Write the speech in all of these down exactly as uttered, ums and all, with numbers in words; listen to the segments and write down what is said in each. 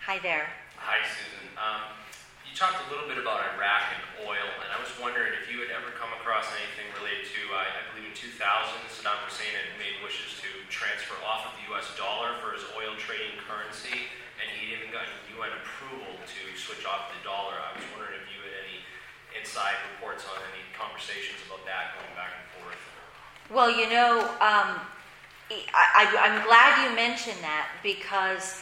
Hi there. Hi, Susan. Um, you talked a little bit about Iraq and oil, and I was wondering if you had ever come across anything related to, uh, I believe in two thousand, Saddam Hussein had made wishes to transfer off of the U S dollar for his oil trading currency, and he'd even gotten U N approval to switch off the dollar. I was wondering if you had any inside reports on any conversations about that going back and forth. Well, you know, um, I, I, I'm glad you mentioned that because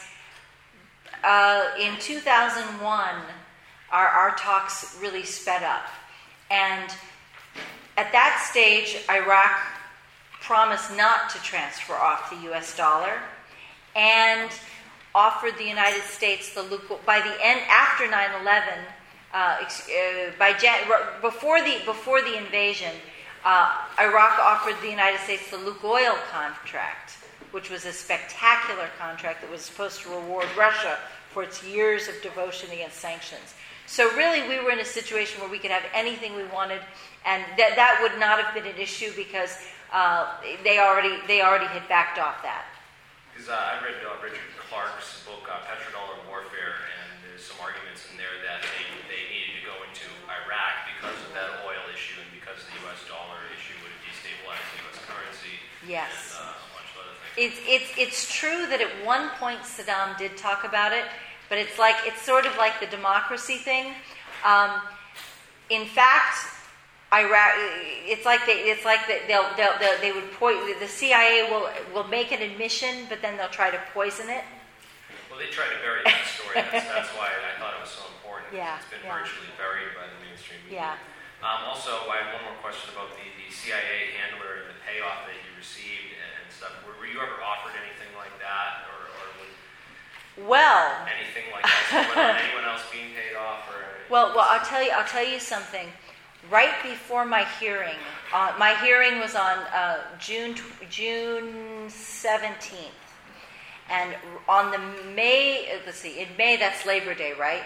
uh, in two thousand one, our, our talks really sped up. And at that stage, Iraq promised not to transfer off the U S dollar and offered the United States the lukewarm, by the end, after nine eleven, uh, uh, by Jan- before the before the invasion, uh, Iraq offered the United States the Lukoil contract, which was a spectacular contract that was supposed to reward Russia for its years of devotion against sanctions. So really, we were in a situation where we could have anything we wanted, and that that would not have been an issue because uh, they already they already had backed off that. Because uh, I read uh, Richard Clarke's book, uh, Petrodollar Warfare, and there's some arguments in there that they, they needed to go into Iraq because of that oil issue and because the U S dollar issue would have destabilized the U S currency. Yes. And uh, a bunch of other things. It's it's it's true that at one point Saddam did talk about it, but it's like it's sort of like the democracy thing. Um, in fact, Iraq. It's like they. It's like they, they'll, they'll, they'll. They would poison. The C I A will will make an admission, but then they'll try to poison it. Well, they tried to bury that story. That's, that's why I thought it was so important. Yeah, It's been yeah. virtually buried by the mainstream media. Yeah. Um, also, I have one more question about the, the C I A handler and the payoff that he received and, and stuff. Were, were you ever offered anything like that, or, or would Well. anything like that? So anyone else being paid off, or? Well, well, I'll tell you. I'll tell you something. Right before my hearing, uh, my hearing was on uh, June June seventeenth, and on the May. Let's see, in May that's Labor Day, right?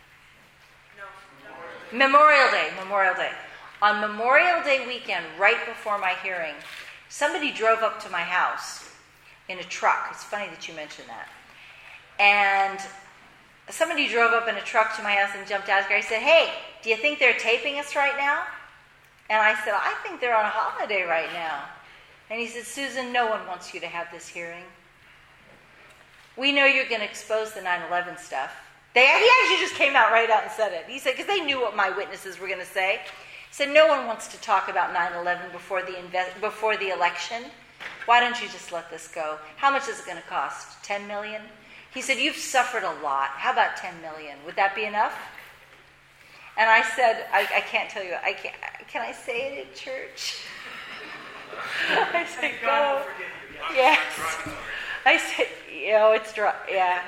No. Memorial Day. Memorial Day. On Memorial Day weekend, right before my hearing, somebody drove up to my house in a truck. It's funny that you mentioned that, and somebody drove up in a truck to my house and jumped out. I said, "Hey, do you think they're taping us right now?" And I said, "I think they're on a holiday right now." And he said, "Susan, no one wants you to have this hearing. We know you're going to expose the nine eleven stuff." They, he actually just came out right out and said it. He said, because they knew what my witnesses were going to say. He said, "No one wants to talk about nine eleven before the inve- before the election. Why don't you just let this go? How much is it going to cost? ten million dollars? He said, "You've suffered a lot. How about ten million dollars? Would that be enough?" And I said, I, I can't tell you. I can't. Can I say it in church? I said, "Go." Yes. I said, you know, it's dry. Yeah.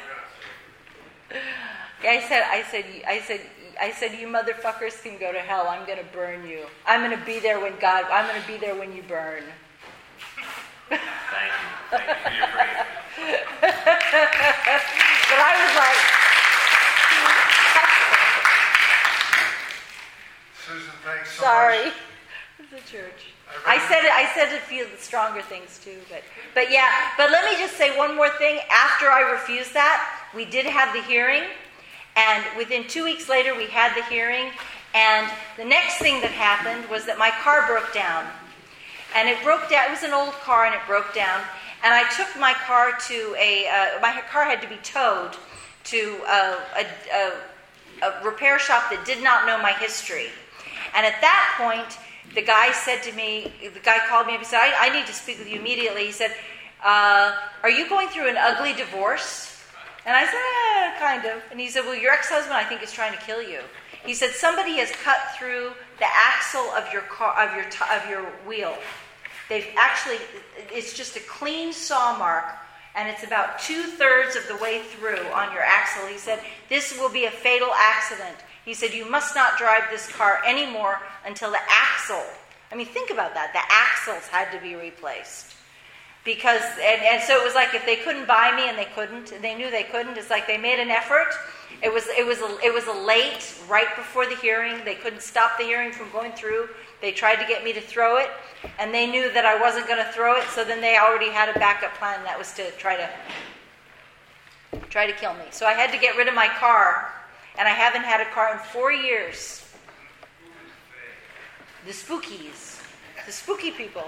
Yeah. I said, I said, I said, I said, "You motherfuckers can go to hell. I'm going to burn you. I'm going to be there when God. I'm going to be there when you burn." Thank you. Thank you for your praise. But I was like, Susan, thanks so sorry. much. It's a church. I I said it. I said a few stronger things too, but but yeah. But let me just say one more thing. After I refused that, we did have the hearing, and within two weeks later, we had the hearing, and the next thing that happened was that my car broke down, and it broke down. It was an old car, and it broke down. And I took my car to a, uh, my car had to be towed to a, a, a, a repair shop that did not know my history. And at that point, the guy said to me, the guy called me up and said, I, I need to speak with you immediately. He said, uh, "Are you going through an ugly divorce?" And I said, eh, kind of. And he said, "Well, your ex-husband, I think, is trying to kill you." He said, "Somebody has cut through the axle of your car, of your, t- of your wheel. They've actually, it's just a clean saw mark, and it's about two-thirds of the way through on your axle." He said, "This will be a fatal accident." He said, "You must not drive this car anymore until the axle." I mean, think about that. The axles had to be replaced. Because, and, and so it was like if they couldn't buy me and they couldn't, and they knew they couldn't, it's like they made an effort. It was, it was, a, it was a late, right before the hearing. They couldn't stop the hearing from going through. They tried to get me to throw it, and they knew that I wasn't going to throw it, so then they already had a backup plan, and that was to try to try to kill me. So I had to get rid of my car, and I haven't had a car in four years. The spookies. The spooky people.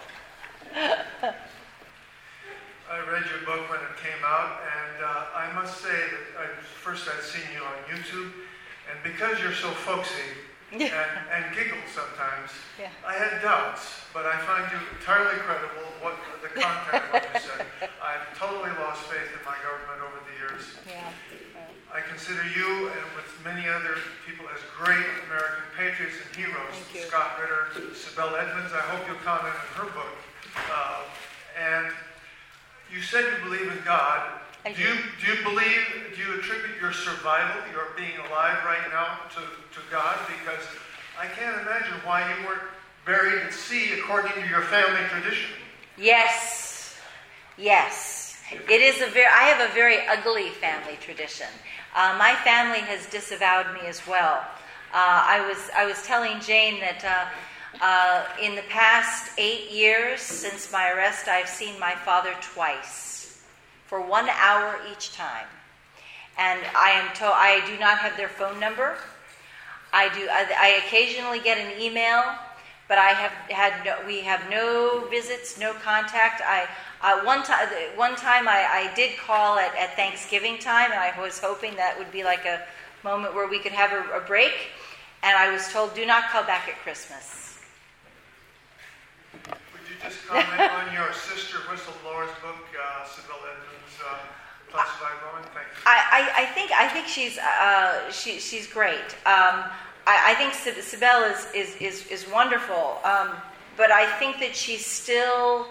I read your book when it came out, and uh, I must say that I, first I'd seen you on YouTube, and because you're so folksy and, and giggle sometimes, yeah. I had doubts, but I find you entirely credible, what the content of what you said. I've totally lost faith in my government over the years. Yeah. I consider you, and with many other people, as great American patriots and heroes. Scott Ritter, Sibel Edmonds, I hope you'll comment on her book. Uh, and you said you believe in God. I do. Do you, do you believe, do you attribute your survival, your being alive right now, to, to God? Because I can't imagine why you weren't buried at sea according to your family tradition. Yes. Yes. It is a very, I have a very ugly family tradition. Uh, my family has disavowed me as well. Uh, I was I was telling Jane that uh, uh, in the past eight years since my arrest, I've seen my father twice, for one hour each time, and I am told I do not have their phone number. I do. I, I occasionally get an email, but I have had no, we have no visits, no contact. I. Uh, one time, one time I, I did call at, at Thanksgiving time, and I was hoping that would be like a moment where we could have a, a break. And I was told, "Do not call back at Christmas." Would you just comment on your sister whistleblower's book, uh, Sibel Edmonds, uh, Classified Woman? Thank you. I, I, I think I think she's uh, she, she's great. Um, I, I think Sibel is is is, is wonderful, um, but I think that she's still.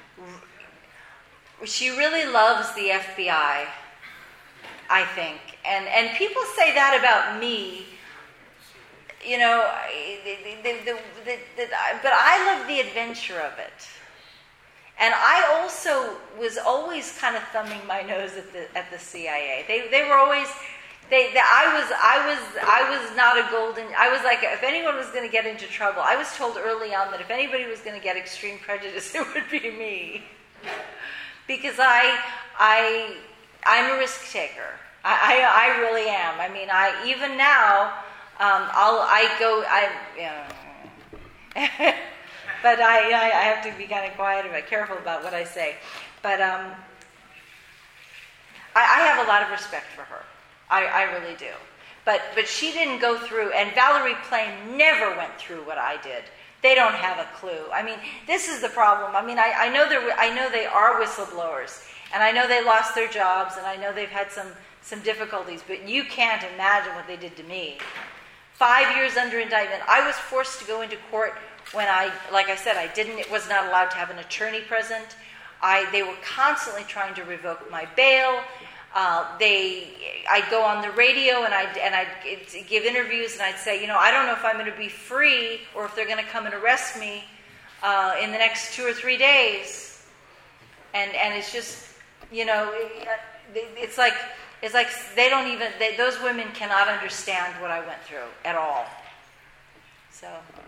She really loves the F B I, I think. And and people say that about me, you know, the, the, the, the, the, but I love the adventure of it. And I also was always kind of thumbing my nose at the at the C I A. They they were always they, they I was I was I was not a golden I was like, if anyone was going to get into trouble, I was told early on that if anybody was going to get extreme prejudice, it would be me. Because I, I, I'm a risk taker. I, I, I really am. I mean, I even now, um, I'll, I go, I, you know, but I, I, I have to be kind of quiet and careful about what I say. But um, I, I have a lot of respect for her. I, I really do. But, but she didn't go through, and Valerie Plame never went through what I did. They don't have a clue. I mean, this is the problem. I mean, I, I know they're, I know they are whistleblowers, and I know they lost their jobs, and I know they've had some, some difficulties, but you can't imagine what they did to me. Five years under indictment. I was forced to go into court when I, like I said, I didn't, was not allowed to have an attorney present. I, they were constantly trying to revoke my bail. Uh, they, I'd go on the radio and I'd, and I'd give interviews and I'd say, you know, I don't know if I'm going to be free or if they're going to come and arrest me uh, in the next two or three days. And and it's just, you know, it's like it's like they don't even, they, those women cannot understand what I went through at all. So.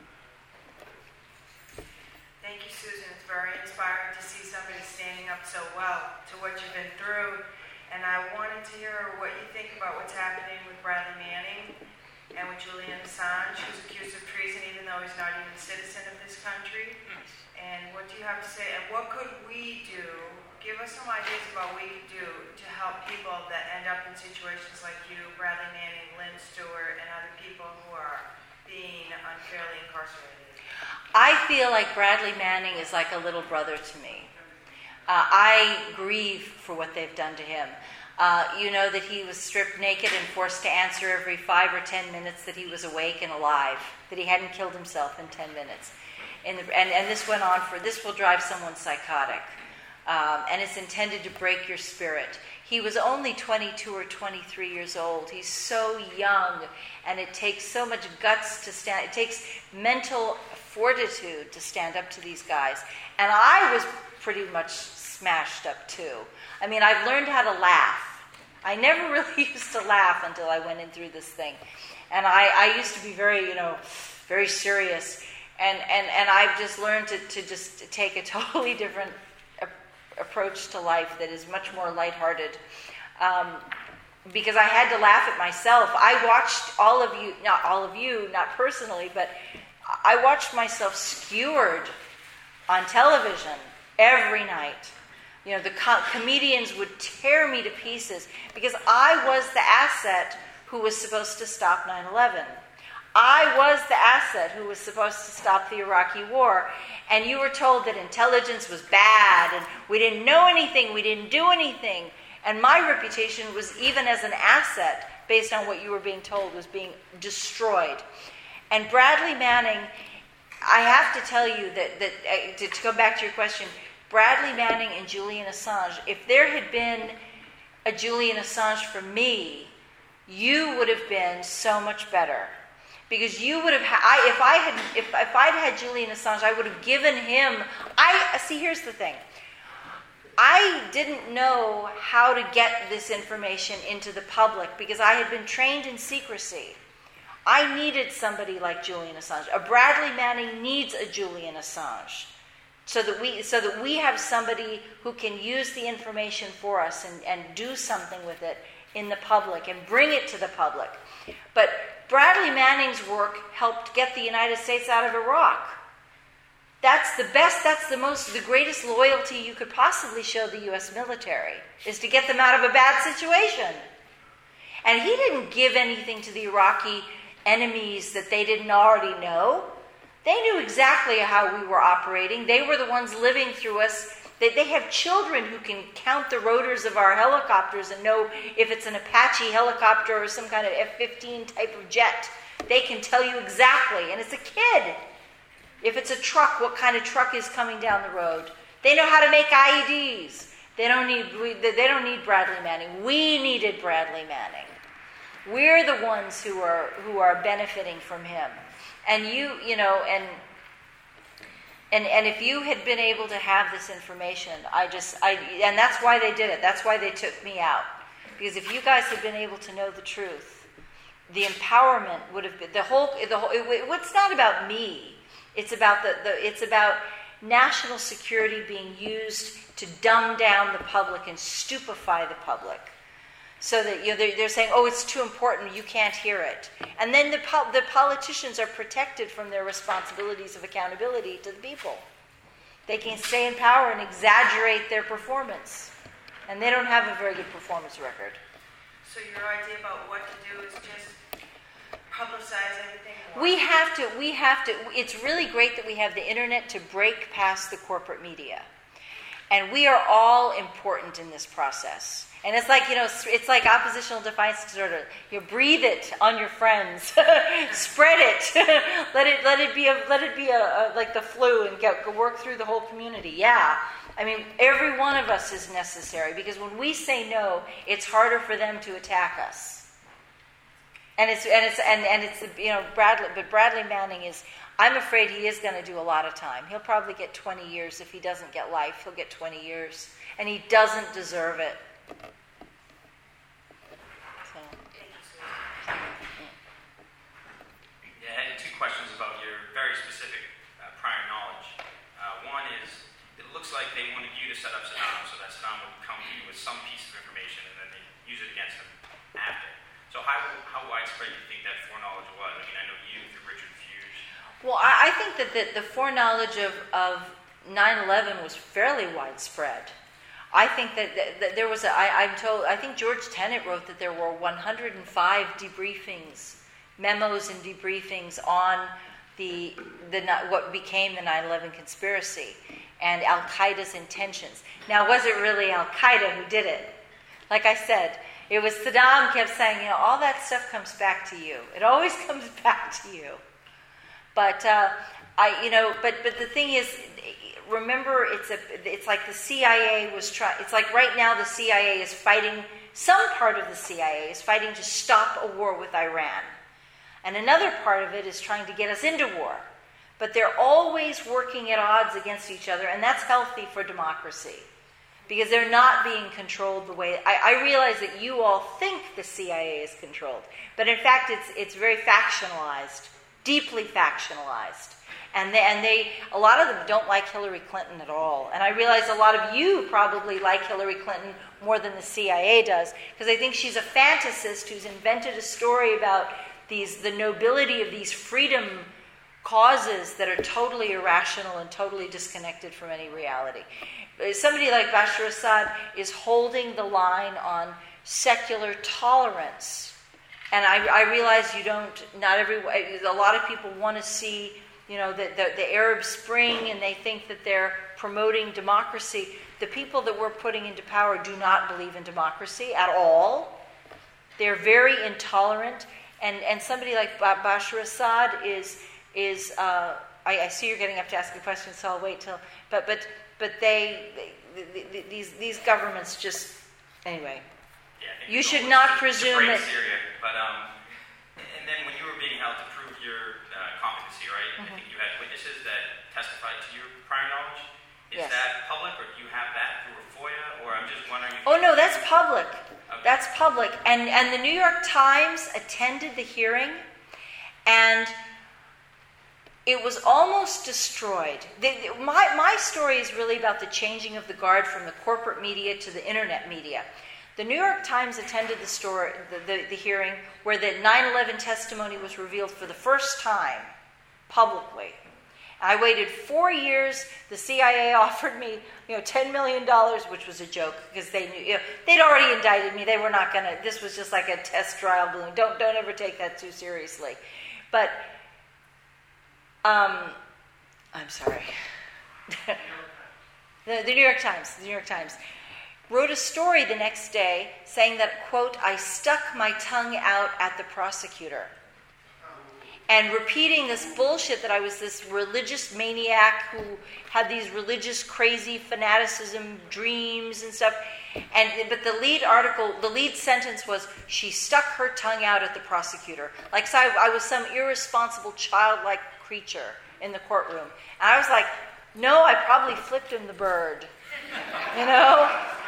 Thank you, Susan. It's very inspiring to see somebody standing up so well to what you've been through. And I wanted to hear what you think about what's happening with Bradley Manning and with Julian Assange, who's accused of treason even though he's not even a citizen of this country. And what do you have to say? And what could we do? Give us some ideas about what we could do to help people that end up in situations like you, Bradley Manning, Lynn Stewart, and other people who are being unfairly incarcerated. I feel like Bradley Manning is like a little brother to me. Uh, I grieve for what they've done to him. Uh, you know that he was stripped naked and forced to answer every five or ten minutes that he was awake and alive, that he hadn't killed himself in ten minutes. In the, and, and this went on for, this will drive someone psychotic. Um, and it's intended to break your spirit. He was only twenty-two or twenty-three years old. He's so young, and it takes so much guts to stand, it takes mental fortitude to stand up to these guys. And I was pretty much smashed up too. I mean, I've learned how to laugh. I never really used to laugh until I went in through this thing. And I, I used to be very, you know, very serious. And, and, and I've just learned to, to just take a totally different a- approach to life that is much more lighthearted. Um, because I had to laugh at myself. I watched all of you, not all of you, not personally, but I watched myself skewered on television every night. You know, the co- comedians would tear me to pieces because I was the asset who was supposed to stop nine eleven. I was the asset who was supposed to stop the Iraqi war. And you were told that intelligence was bad and we didn't know anything, we didn't do anything. And my reputation was, even as an asset, based on what you were being told, was being destroyed. And Bradley Manning, I have to tell you that, that uh, to, to go back to your question, Bradley Manning and Julian Assange, if there had been a Julian Assange for me, you would have been so much better. Because you would have, ha- I, if I had, if, if I'd had Julian Assange, I would have given him. I see. Here's the thing. I didn't know how to get this information into the public because I had been trained in secrecy. I needed somebody like Julian Assange. A Bradley Manning needs a Julian Assange, so that we, so that we have somebody who can use the information for us and, and do something with it in the public and bring it to the public. But Bradley Manning's work helped get the United States out of Iraq. That's the best, that's the most, the greatest loyalty you could possibly show the U S military, is to get them out of a bad situation. And he didn't give anything to the Iraqi enemies that they didn't already know. They knew exactly how we were operating. They were the ones living through us. They, they have children who can count the rotors of our helicopters and know if it's an Apache helicopter or some kind of F fifteen type of jet. They can tell you exactly, and it's a kid. If it's a truck, what kind of truck is coming down the road? They know how to make I E Ds. They don't need we, they don't need Bradley Manning. We needed Bradley Manning. We're the ones who are who are benefiting from him. And you, you know, and and and if you had been able to have this information, I just I and that's why they did it. That's why they took me out. Because if you guys had been able to know the truth, the empowerment would have been the whole the whole it, it, it's not about me. It's about the, the it's about national security being used to dumb down the public and stupefy the public, so that, you know, they're, they're saying, "Oh, it's too important, you can't hear it," and then the po- the politicians are protected from their responsibilities of accountability to the people. They can stay in power and exaggerate their performance, and they don't have a very good performance record. So your idea about what to do is just publicize everything more. We have to, we have to, it's really great that we have the internet to break past the corporate media. And we are all important in this process. And it's like, you know, it's like oppositional defiance disorder. You breathe it on your friends. Spread it. let it let it be a let it be a, a like the flu and go, go work through the whole community. Yeah. I mean, every one of us is necessary, because when we say no, it's harder for them to attack us. And it's and it's and, and it's you know Bradley, but Bradley Manning is. I'm afraid he is going to do a lot of time. He'll probably get twenty years if he doesn't get life. He'll get twenty years, and he doesn't deserve it. So. Yeah, I had two questions about your very specific uh, prior knowledge. Uh, one is, it looks like they wanted you to set up Saddam so that Saddam would come to you with some piece of information and then they use it against him after. So how how widespread do you think that foreknowledge was? I mean, I know you through Richard Fuge. Well, I, I think that the, the foreknowledge of, of nine eleven was fairly widespread. I think that, that, that there was a, I, I'm told, I think George Tenet wrote that there were one hundred five debriefings, memos and debriefings on the, the what became the nine eleven conspiracy and Al-Qaeda's intentions. Now, was it really Al-Qaeda who did it? Like I said, it was Saddam kept saying, you know, all that stuff comes back to you. It always comes back to you. But uh, I, you know, but but the thing is, remember, it's a, it's like the C I A was trying. It's like right now the C I A is fighting. Some part of the C I A is fighting to stop a war with Iran, and another part of it is trying to get us into war. But they're always working at odds against each other, and that's healthy for democracy, because they're not being controlled the way... I, I realize that you all think the C I A is controlled, but in fact it's it's very factionalized, deeply factionalized. And they, and they, a lot of them don't like Hillary Clinton at all. And I realize a lot of you probably like Hillary Clinton more than the C I A does, because they think she's a fantasist who's invented a story about these the nobility of these freedom causes that are totally irrational and totally disconnected from any reality. Somebody like Bashar Assad is holding the line on secular tolerance. And I, I realize you don't, not every, a lot of people want to see, you know, the, the, the Arab Spring, and they think that they're promoting democracy. The people that we're putting into power do not believe in democracy at all. They're very intolerant. And, and somebody like Bashar Assad is, is uh, I, I see you're getting up to ask a question, so I'll wait till, but, but, but they, they, they these, these governments just, anyway. Yeah, you should not to, presume to that... Syria, but, um, and then when you were being held to prove your uh, competency, right, mm-hmm. I think you had witnesses that testified to your prior knowledge. Is yes. that public, or do you have that through a FOIA, or I'm just wondering... If oh, no, that's public. Okay. That's public. And, and the New York Times attended the hearing, and it was almost destroyed. The, the, my, my story is really about the changing of the guard from the corporate media to the internet media. The New York Times attended the, story, the, the, the hearing where the nine eleven testimony was revealed for the first time publicly. I waited four years. The C I A offered me, you know, ten million dollars, which was a joke because they knew, you know, they'd already indicted me. They were not going to. This was just like a test trial balloon. Don't don't ever take that too seriously. But um, I'm sorry. the, the New York Times. The New York Times wrote a story the next day saying that, quote, I stuck my tongue out at the prosecutor. And repeating this bullshit that I was this religious maniac who had these religious crazy fanaticism dreams and stuff. And but the lead article, the lead sentence was, she stuck her tongue out at the prosecutor. Like so I, I was some irresponsible childlike creature in the courtroom. And I was like, no, I probably flipped him the bird. You know?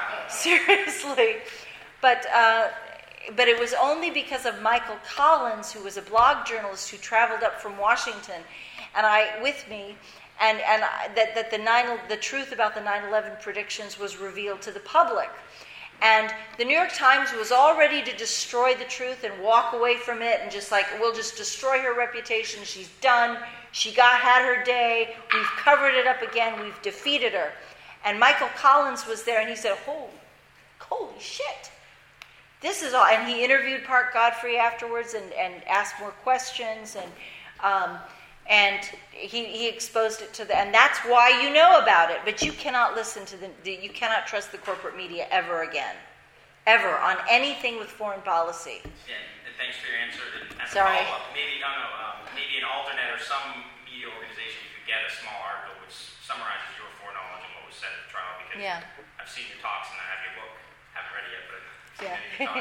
Seriously. But uh, but it was only because of Michael Collins, who was a blog journalist who traveled up from Washington, and I with me, and and I, that that the nine the truth about the nine eleven predictions was revealed to the public. And the New York Times was all ready to destroy the truth and walk away from it, and just like, we'll just destroy her reputation. She's done. She got had her day. We've covered it up again. We've defeated her. And Michael Collins was there, and he said, holy, holy shit. This is all, and he interviewed Park Godfrey afterwards and, and asked more questions, and um, and he, he exposed it to the, and that's why you know about it. But you cannot listen to the, the you cannot trust the corporate media ever again, ever on anything with foreign policy. Yeah, and thanks for your answer. And as Sorry. a follow-up, maybe no, no, um, maybe an alternate or some media organization could get a small article which summarizes your foreknowledge and what was said at the trial. Because Yeah. I've seen your talks and I have your book. Haven't read it yet, but. Yeah.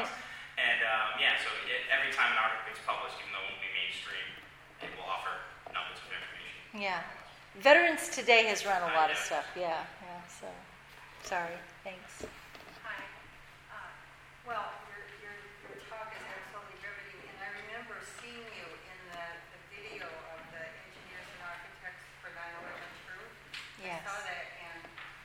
and um, yeah, so it, every time an article gets published, even though it won't be mainstream, it will offer nuggets of information. Yeah. Veterans Today has run a lot Uh, of yeah. stuff. Yeah. Yeah. So, sorry. Thanks. Hi. Uh, well, your, your, your talk is absolutely riveting, and I remember seeing you in the, the video of the engineers and architects for nine eleven Truth. Yes. I saw that, and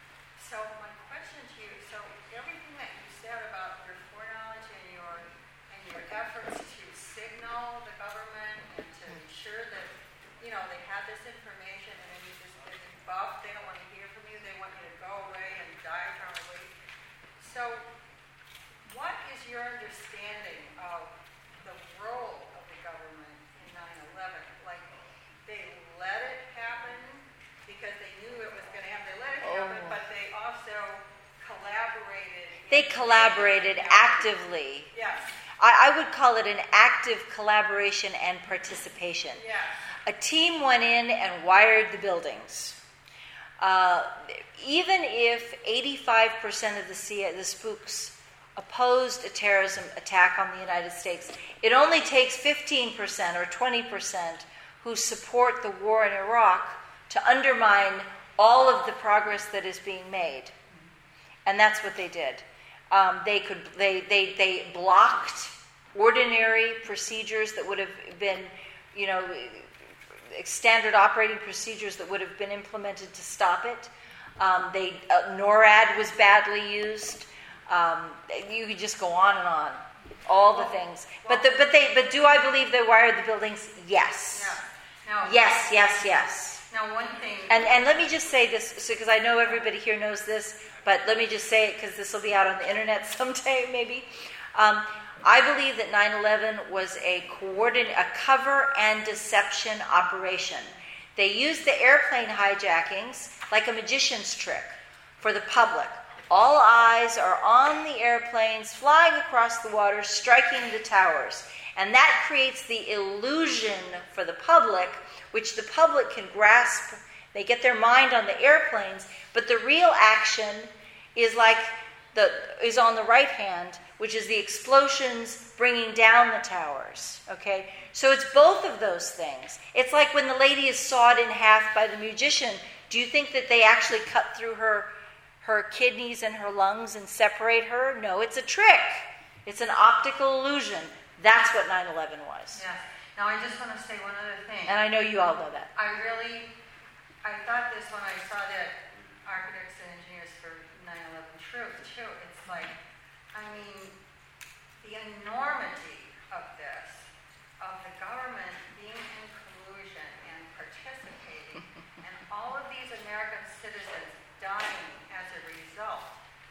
so my question to you, so everything that you said about your foreknowledge and your and your efforts to signal the government and to ensure that, you know, they have this information, and then you just get buffed, they don't want to hear from you, they want you to go away and die eternally. So what is your understanding of the role of the government in nine eleven? Like, they let it happen because they knew it was going to happen. They let it happen, Oh. but they also collaborated. They collaborated actively. Yes, I, I would call it an active collaboration and participation. yes. A team went in and wired the buildings. Uh, even if eighty-five percent of the, C I A, the spooks opposed a terrorism attack on the United States, it only takes fifteen percent or twenty percent who support the war in Iraq to undermine all of the progress that is being made. And that's what they did. Um, they could they, they they blocked ordinary procedures that would have been, you know, standard operating procedures that would have been implemented to stop it. Um, they uh, NORAD was badly used. Um, you could just go on and on, all the things. But the, but they but do I believe they wired the buildings? Yes. No. No. Yes. Yes. Yes. Now, one thing. And and let me just say this, because I know everybody here knows this, but let me just say it because this will be out on the internet someday, maybe. Um, I believe that nine eleven was a coordinate, a cover and deception operation. They used the airplane hijackings like a magician's trick for the public. All eyes are on the airplanes flying across the water, striking the towers. And that creates the illusion for the public, which the public can grasp. They get their mind on the airplanes, but the real action is like the is on the right hand, which is the explosions bringing down the towers. Okay, so it's both of those things. It's like when the lady is sawed in half by the magician. Do you think that they actually cut through her her kidneys and her lungs and separate her? No, it's a trick. It's an optical illusion. That's what nine eleven was. Yes. Now, I just want to say one other thing. And I know you all know that. I really, I thought this when I saw that Architects and Engineers for nine eleven Truth, too. It's like, I mean, the enormity of this, of the government being in collusion and participating, and all of these American citizens dying as a result.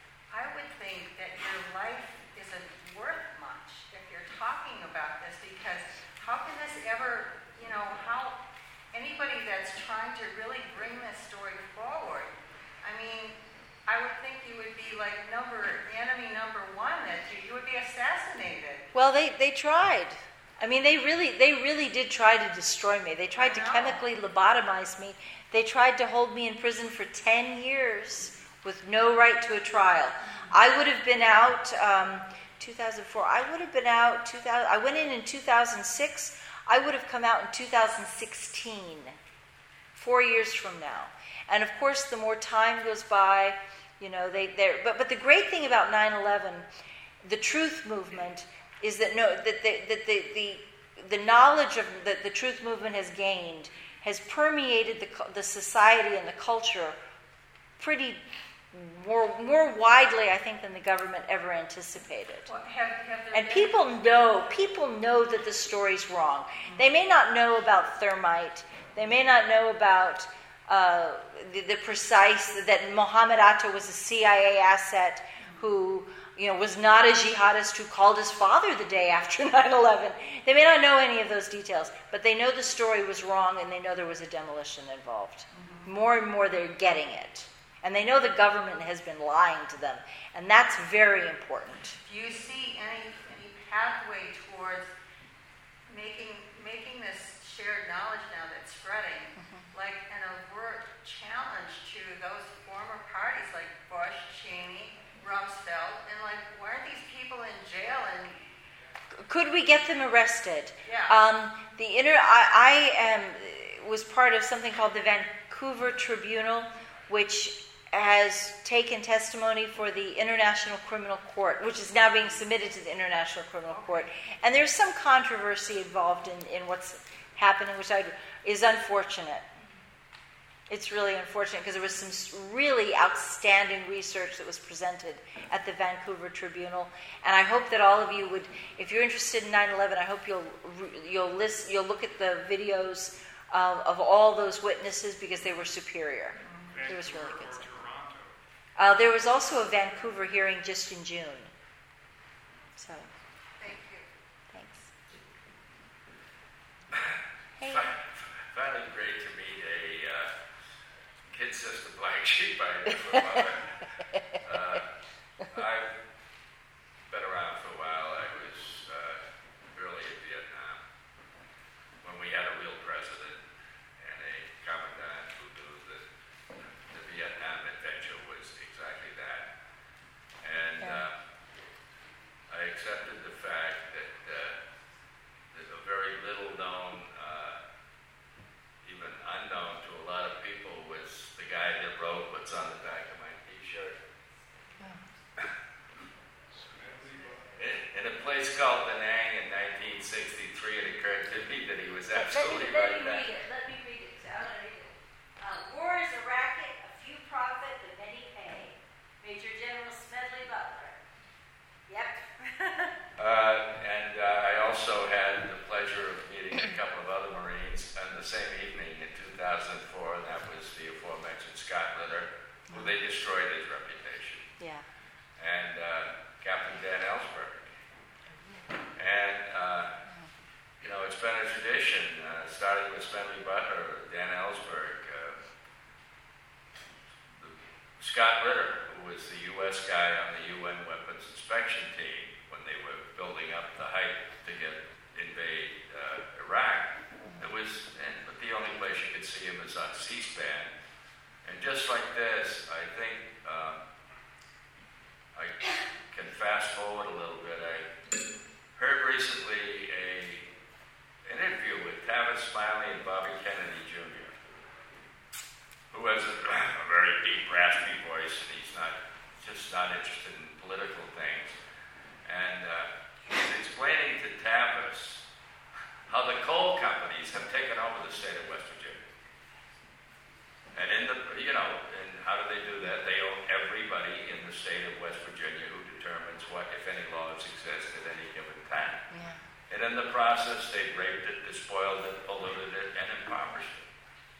I would think that your life isn't worth much if you're talking about this, because how can this ever, you know, how anybody that's trying to really bring this story forward, I mean, I would think you would be like number, enemy number one, that you, you would be assassinated. Well, they, they tried. I mean, they really they really did try to destroy me. They tried to chemically lobotomize me. They tried to hold me in prison for ten years with no right to a trial. I would have been out, um, two thousand four, I would have been out, two thousand, I went in in two thousand six, I would have come out in two thousand sixteen, four years from now. And of course, the more time goes by, you know, they, they're, but, but the great thing about nine eleven, the truth movement, is that no, that the, that the, the, the knowledge of that the truth movement has gained has permeated the, the society and the culture pretty more more widely, I think, than the government ever anticipated. Well, have, have there and been... people know people know that the story's wrong. Mm-hmm. They may not know about thermite. They may not know about uh, the, the precise that Mohammed Atta was a C I A asset who, you know, was not a jihadist who called his father the day after nine eleven. They may not know any of those details, but they know the story was wrong and they know there was a demolition involved. Mm-hmm. More and more they're getting it. And they know the government has been lying to them. And that's very important. Do you see any any pathway towards making making this shared knowledge now that's spreading, mm-hmm. like an overt challenge to those former parties like Bush, Cheney, Rumsfeld, and like, why aren't these people in jail? And could we get them arrested? Yeah. Um, the inter I, I am was part of something called the Vancouver Tribunal, which has taken testimony for the International Criminal Court, which is now being submitted to the International Criminal Court. And there's some controversy involved in, in what's happening, which I, is unfortunate. It's really unfortunate because there was some really outstanding research that was presented at the Vancouver Tribunal, and I hope that all of you would, if you're interested in nine eleven, I hope you'll you'll list, you'll look at the videos uh, of all those witnesses because they were superior. It was really good. Uh, there was also a Vancouver hearing just in June. So, thank you. Thanks. Hey. Finally, great to meet a uh, kid sister black sheep I knew for a while. uh, I've been around for a while. I was uh, early in Vietnam when we had a real president and a commandant who knew that the Vietnam adventure was exactly that. And uh, I accepted the fact that uh, there's a very little known, uh, even unknown to a lot of people, was the guy that wrote what's on the back of my T-shirt. In a place called Da Nang in nineteen sixty-three, it occurred to me that he was absolutely let me, let right me back. read it. Let me Uh, and uh, I also had the pleasure of meeting a couple of other Marines on the same evening in two thousand four, and that was the aforementioned Scott Ritter, who they destroyed his reputation. Yeah. And uh, Captain Dan Ellsberg. And, uh, you know, it's been a tradition, uh, starting with Smedley Butler, Dan Ellsberg, uh, Scott Ritter, who was the U S guy on the U N weapons inspection team when they were building up the height to get invade uh, Iraq. It was, and, but the only place you could see him is on C-SPAN. And just like this, I think um, I can fast forward a little bit. I heard recently a interview with Tavis Smiley and Bobby Kennedy Junior, who has a, a very deep, raspy voice, and he's not just not interested in political things. And uh, he's explaining to Tavis how the coal companies have taken over the state of West Virginia. And in the, you know, and how do they do that? They own everybody in the state of West Virginia who determines what, if any, laws exist at any given time. Yeah. And in the process, they've raped it, despoiled it, polluted it, and impoverished it.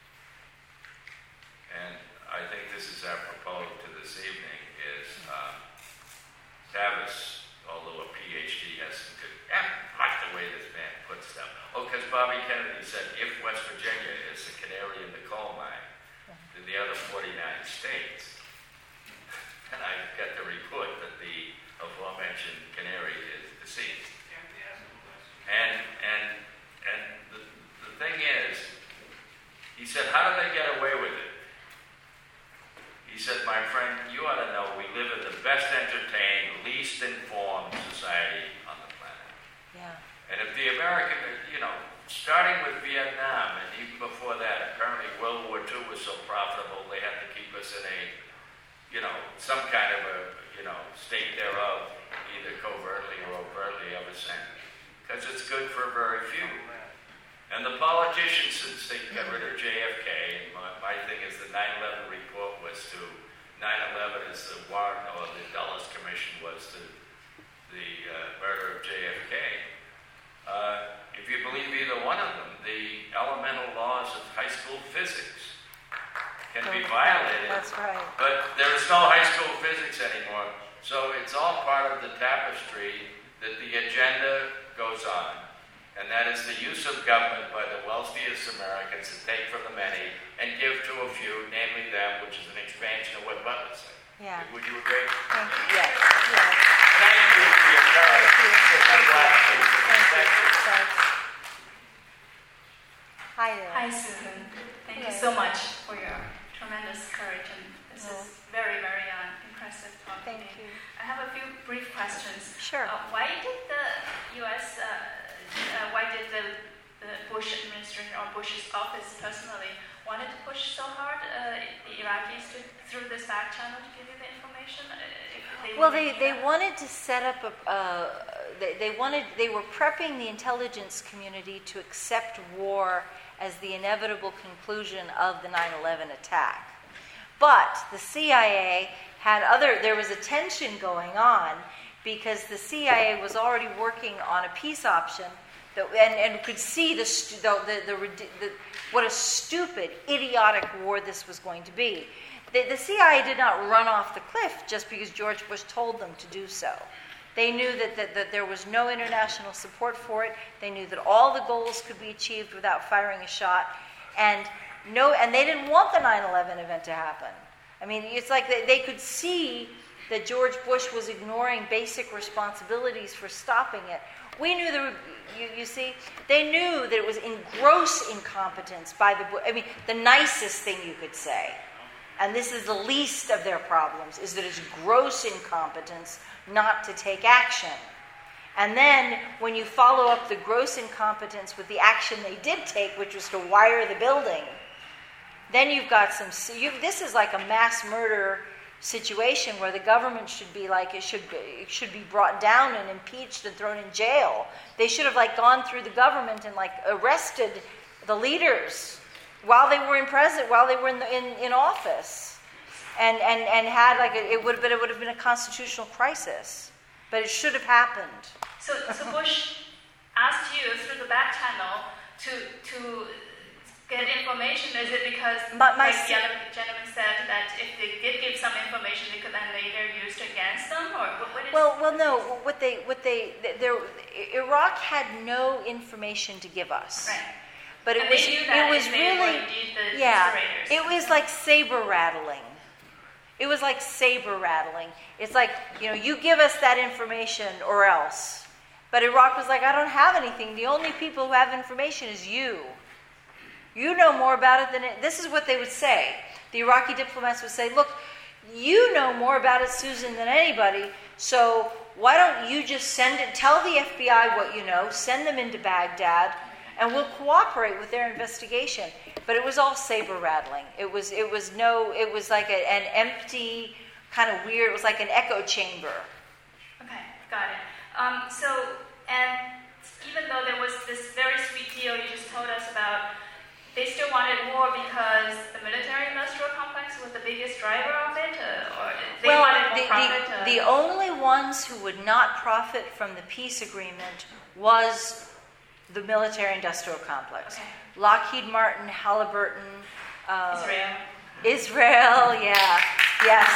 And I think this is apropos to this evening, is um, Tavis, although a P H D, has some good, I like the way this man puts stuff. Oh, because Bobby Kennedy said, if West Virginia is the canary in the coal mine to the other forty-nine states, and I got the report that the aforementioned canary is deceased. And and and the, the thing is, he said, how do they get away with it? He said, my friend, you ought to know we live in the best entertained, least informed society on the planet. Yeah. And if the American, you know, starting with Vietnam, and even before that, apparently World War Two was so profitable, they had to keep us in a, you know, some kind of a, you know, state thereof, either covertly or overtly ever since. Because it's good for very few. And the politicians, since they got rid of J F K, and my, my thing is the nine eleven report was to, nine eleven is the Warren, or the Dulles Commission was to the uh, murder of J F K. Uh, if you believe either one of them, the elemental laws of high school physics can be violated. That's right. But there is no high school physics anymore. So it's all part of the tapestry that the agenda goes on. And that is the use of government by the wealthiest Americans to take from the many and give to a few, namely them, which is an expansion of what Butler said. Yeah. Would you agree? Thank you. Yes. Yes. Thank you for your courage. Thank you. I'm glad to. Thank Thank you. you. Thanks. Hi there. Hi, Susan. Thank you Hello. so much for your tremendous courage, and this Oh. is very, very uh, impressive talking. Thank you. I have a few brief questions. Sure. Uh, why did the U S, uh, uh, why did the, the Bush administration or Bush's office personally wanted to push so hard uh, the Iraqis to, through this back channel to give you the information? Uh, if they Well, were they, making they that? wanted to set up a. Uh, they, they wanted. They were prepping the intelligence community to accept war as the inevitable conclusion of the nine eleven attack. But the C I A had other. There was a tension going on because the C I A was already working on a peace option, that, and, and could see the, stu- the, the, the, the what a stupid, idiotic war this was going to be. The, the C I A did not run off the cliff just because George Bush told them to do so. They knew that, that, that there was no international support for it. They knew that all the goals could be achieved without firing a shot. And no, and they didn't want the nine eleven event to happen. I mean, it's like they, they could see that George Bush was ignoring basic responsibilities for stopping it. We knew there would, you, you see, they knew that it was in gross incompetence by the, I mean, the nicest thing you could say, and this is the least of their problems, is that it's gross incompetence not to take action. And then when you follow up the gross incompetence with the action they did take, which was to wire the building, then you've got some, you, this is like a mass murder situation where the government should be like, it should be, it should be brought down and impeached and thrown in jail. They should have like gone through the government and like arrested the leaders while they were in president, while they were in, the, in, in office, and, and, and had like, a, it would have been, it would have been a constitutional crisis, but it should have happened. So So, so Bush asked you through the back channel to to get information. Is it because, my, my like the other gentleman said, that if they did give some information, they could then later use it against them, or what, what is? Well, well, no. What they, what they, there, Iraq had no information to give us. Right. But it and was, they knew that it was if they were really, indeed the yeah. destroyers. It was like saber rattling. It was like saber rattling. It's like, you know, you give us that information or else. But Iraq was like, I don't have anything. The only people who have information is you. You know more about it than it. This is what they would say. The Iraqi diplomats would say, look, you know more about it, Susan, than anybody, so why don't you just send it, tell the F B I what you know, send them into Baghdad, and we'll cooperate with their investigation. But it was all saber rattling. It was, it was no, it was like a, an empty, kind of weird, it was like an echo chamber. Okay, got it. Um, so, and even though there was this very sweet deal you just told us about, they still wanted war because the military-industrial complex was the biggest driver of it, uh, or they well, wanted more the, profit? the, uh, the only ones who would not profit from the peace agreement was the military-industrial complex. Okay. Lockheed Martin, Halliburton, uh, Israel. Israel, yeah, yes,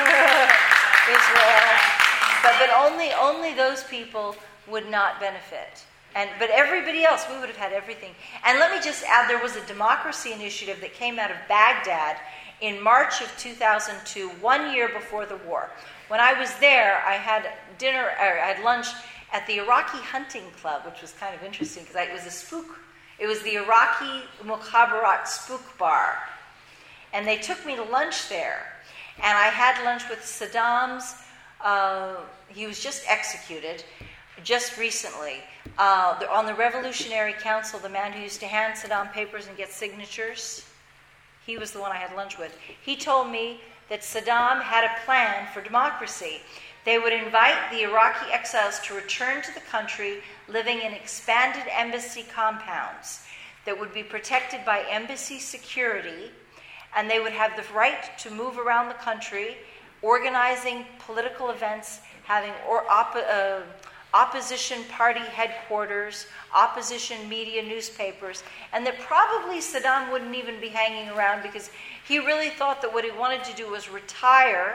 Israel. But but only only those people would not benefit. And, but everybody else, we would have had everything. And let me just add, there was a democracy initiative that came out of Baghdad in March of two thousand two, one year before the war. When I was there, I had dinner, or I had lunch at the Iraqi Hunting Club, which was kind of interesting because it was a spook. It was the Iraqi Mukhabarat Spook Bar. And they took me to lunch there. And I had lunch with Saddam's, uh, he was just executed, just recently. Uh, the, on the Revolutionary Council, the man who used to hand Saddam papers and get signatures, he was the one I had lunch with. He told me that Saddam had a plan for democracy. They would invite the Iraqi exiles to return to the country, living in expanded embassy compounds that would be protected by embassy security, and they would have the right to move around the country, organizing political events, having or op- uh, opposition party headquarters, opposition media newspapers, and that probably Saddam wouldn't even be hanging around because he really thought that what he wanted to do was retire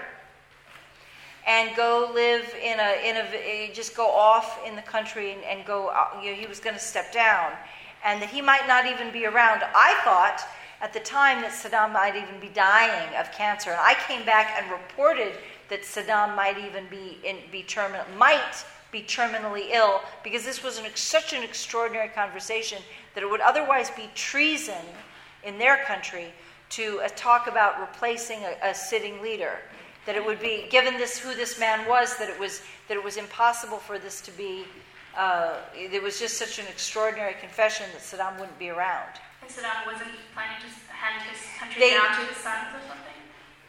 and go live in a, in a just go off in the country and, and go, you know, he was going to step down, and that he might not even be around. I thought at the time that Saddam might even be dying of cancer, and I came back and reported that Saddam might even be in, be terminal, might be terminally ill, because this was an, such an extraordinary conversation that it would otherwise be treason in their country to uh, talk about replacing a, a sitting leader. That it would be, given this who this man was, that it was that it was impossible for this to be. Uh, it was just such an extraordinary confession that Saddam wouldn't be around. And Saddam wasn't planning to hand his country They, down to his sons or something?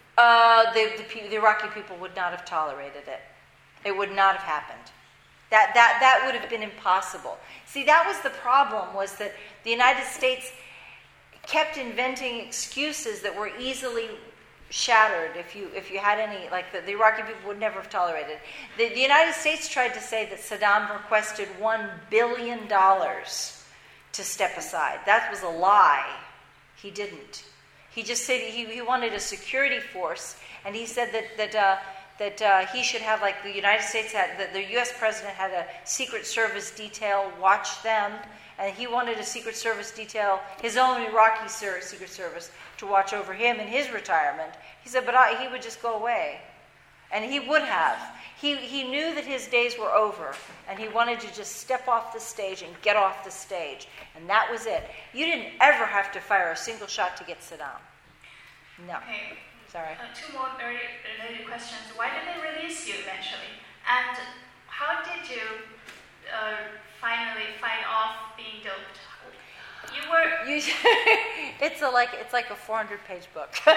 Uh, the, the, the Iraqi people would not have tolerated it. It would not have happened. That, that, that would have been impossible. See, that was the problem, was that the United States kept inventing excuses that were easily shattered if you if you had any, like the, the Iraqi people would never have tolerated. The, the United States tried to say that Saddam requested one billion dollars to step aside. That was a lie. He didn't. He just said he, he wanted a security force, and he said that that uh, that uh, he should have, like the United States had, that the U S president had a Secret Service detail watch them, and he wanted a Secret Service detail, his own Iraqi Secret Service, to watch over him in his retirement. He said, but I, he would just go away. And he would have. He, he knew that his days were over, and he wanted to just step off the stage and get off the stage. And that was it. You didn't ever have to fire a single shot to get Saddam. No. Okay. Sorry. Uh, two more very related questions. Why did they release you eventually? And how did you uh, finally fight off being doped? You were. You, it's a like it's like a four hundred page book. In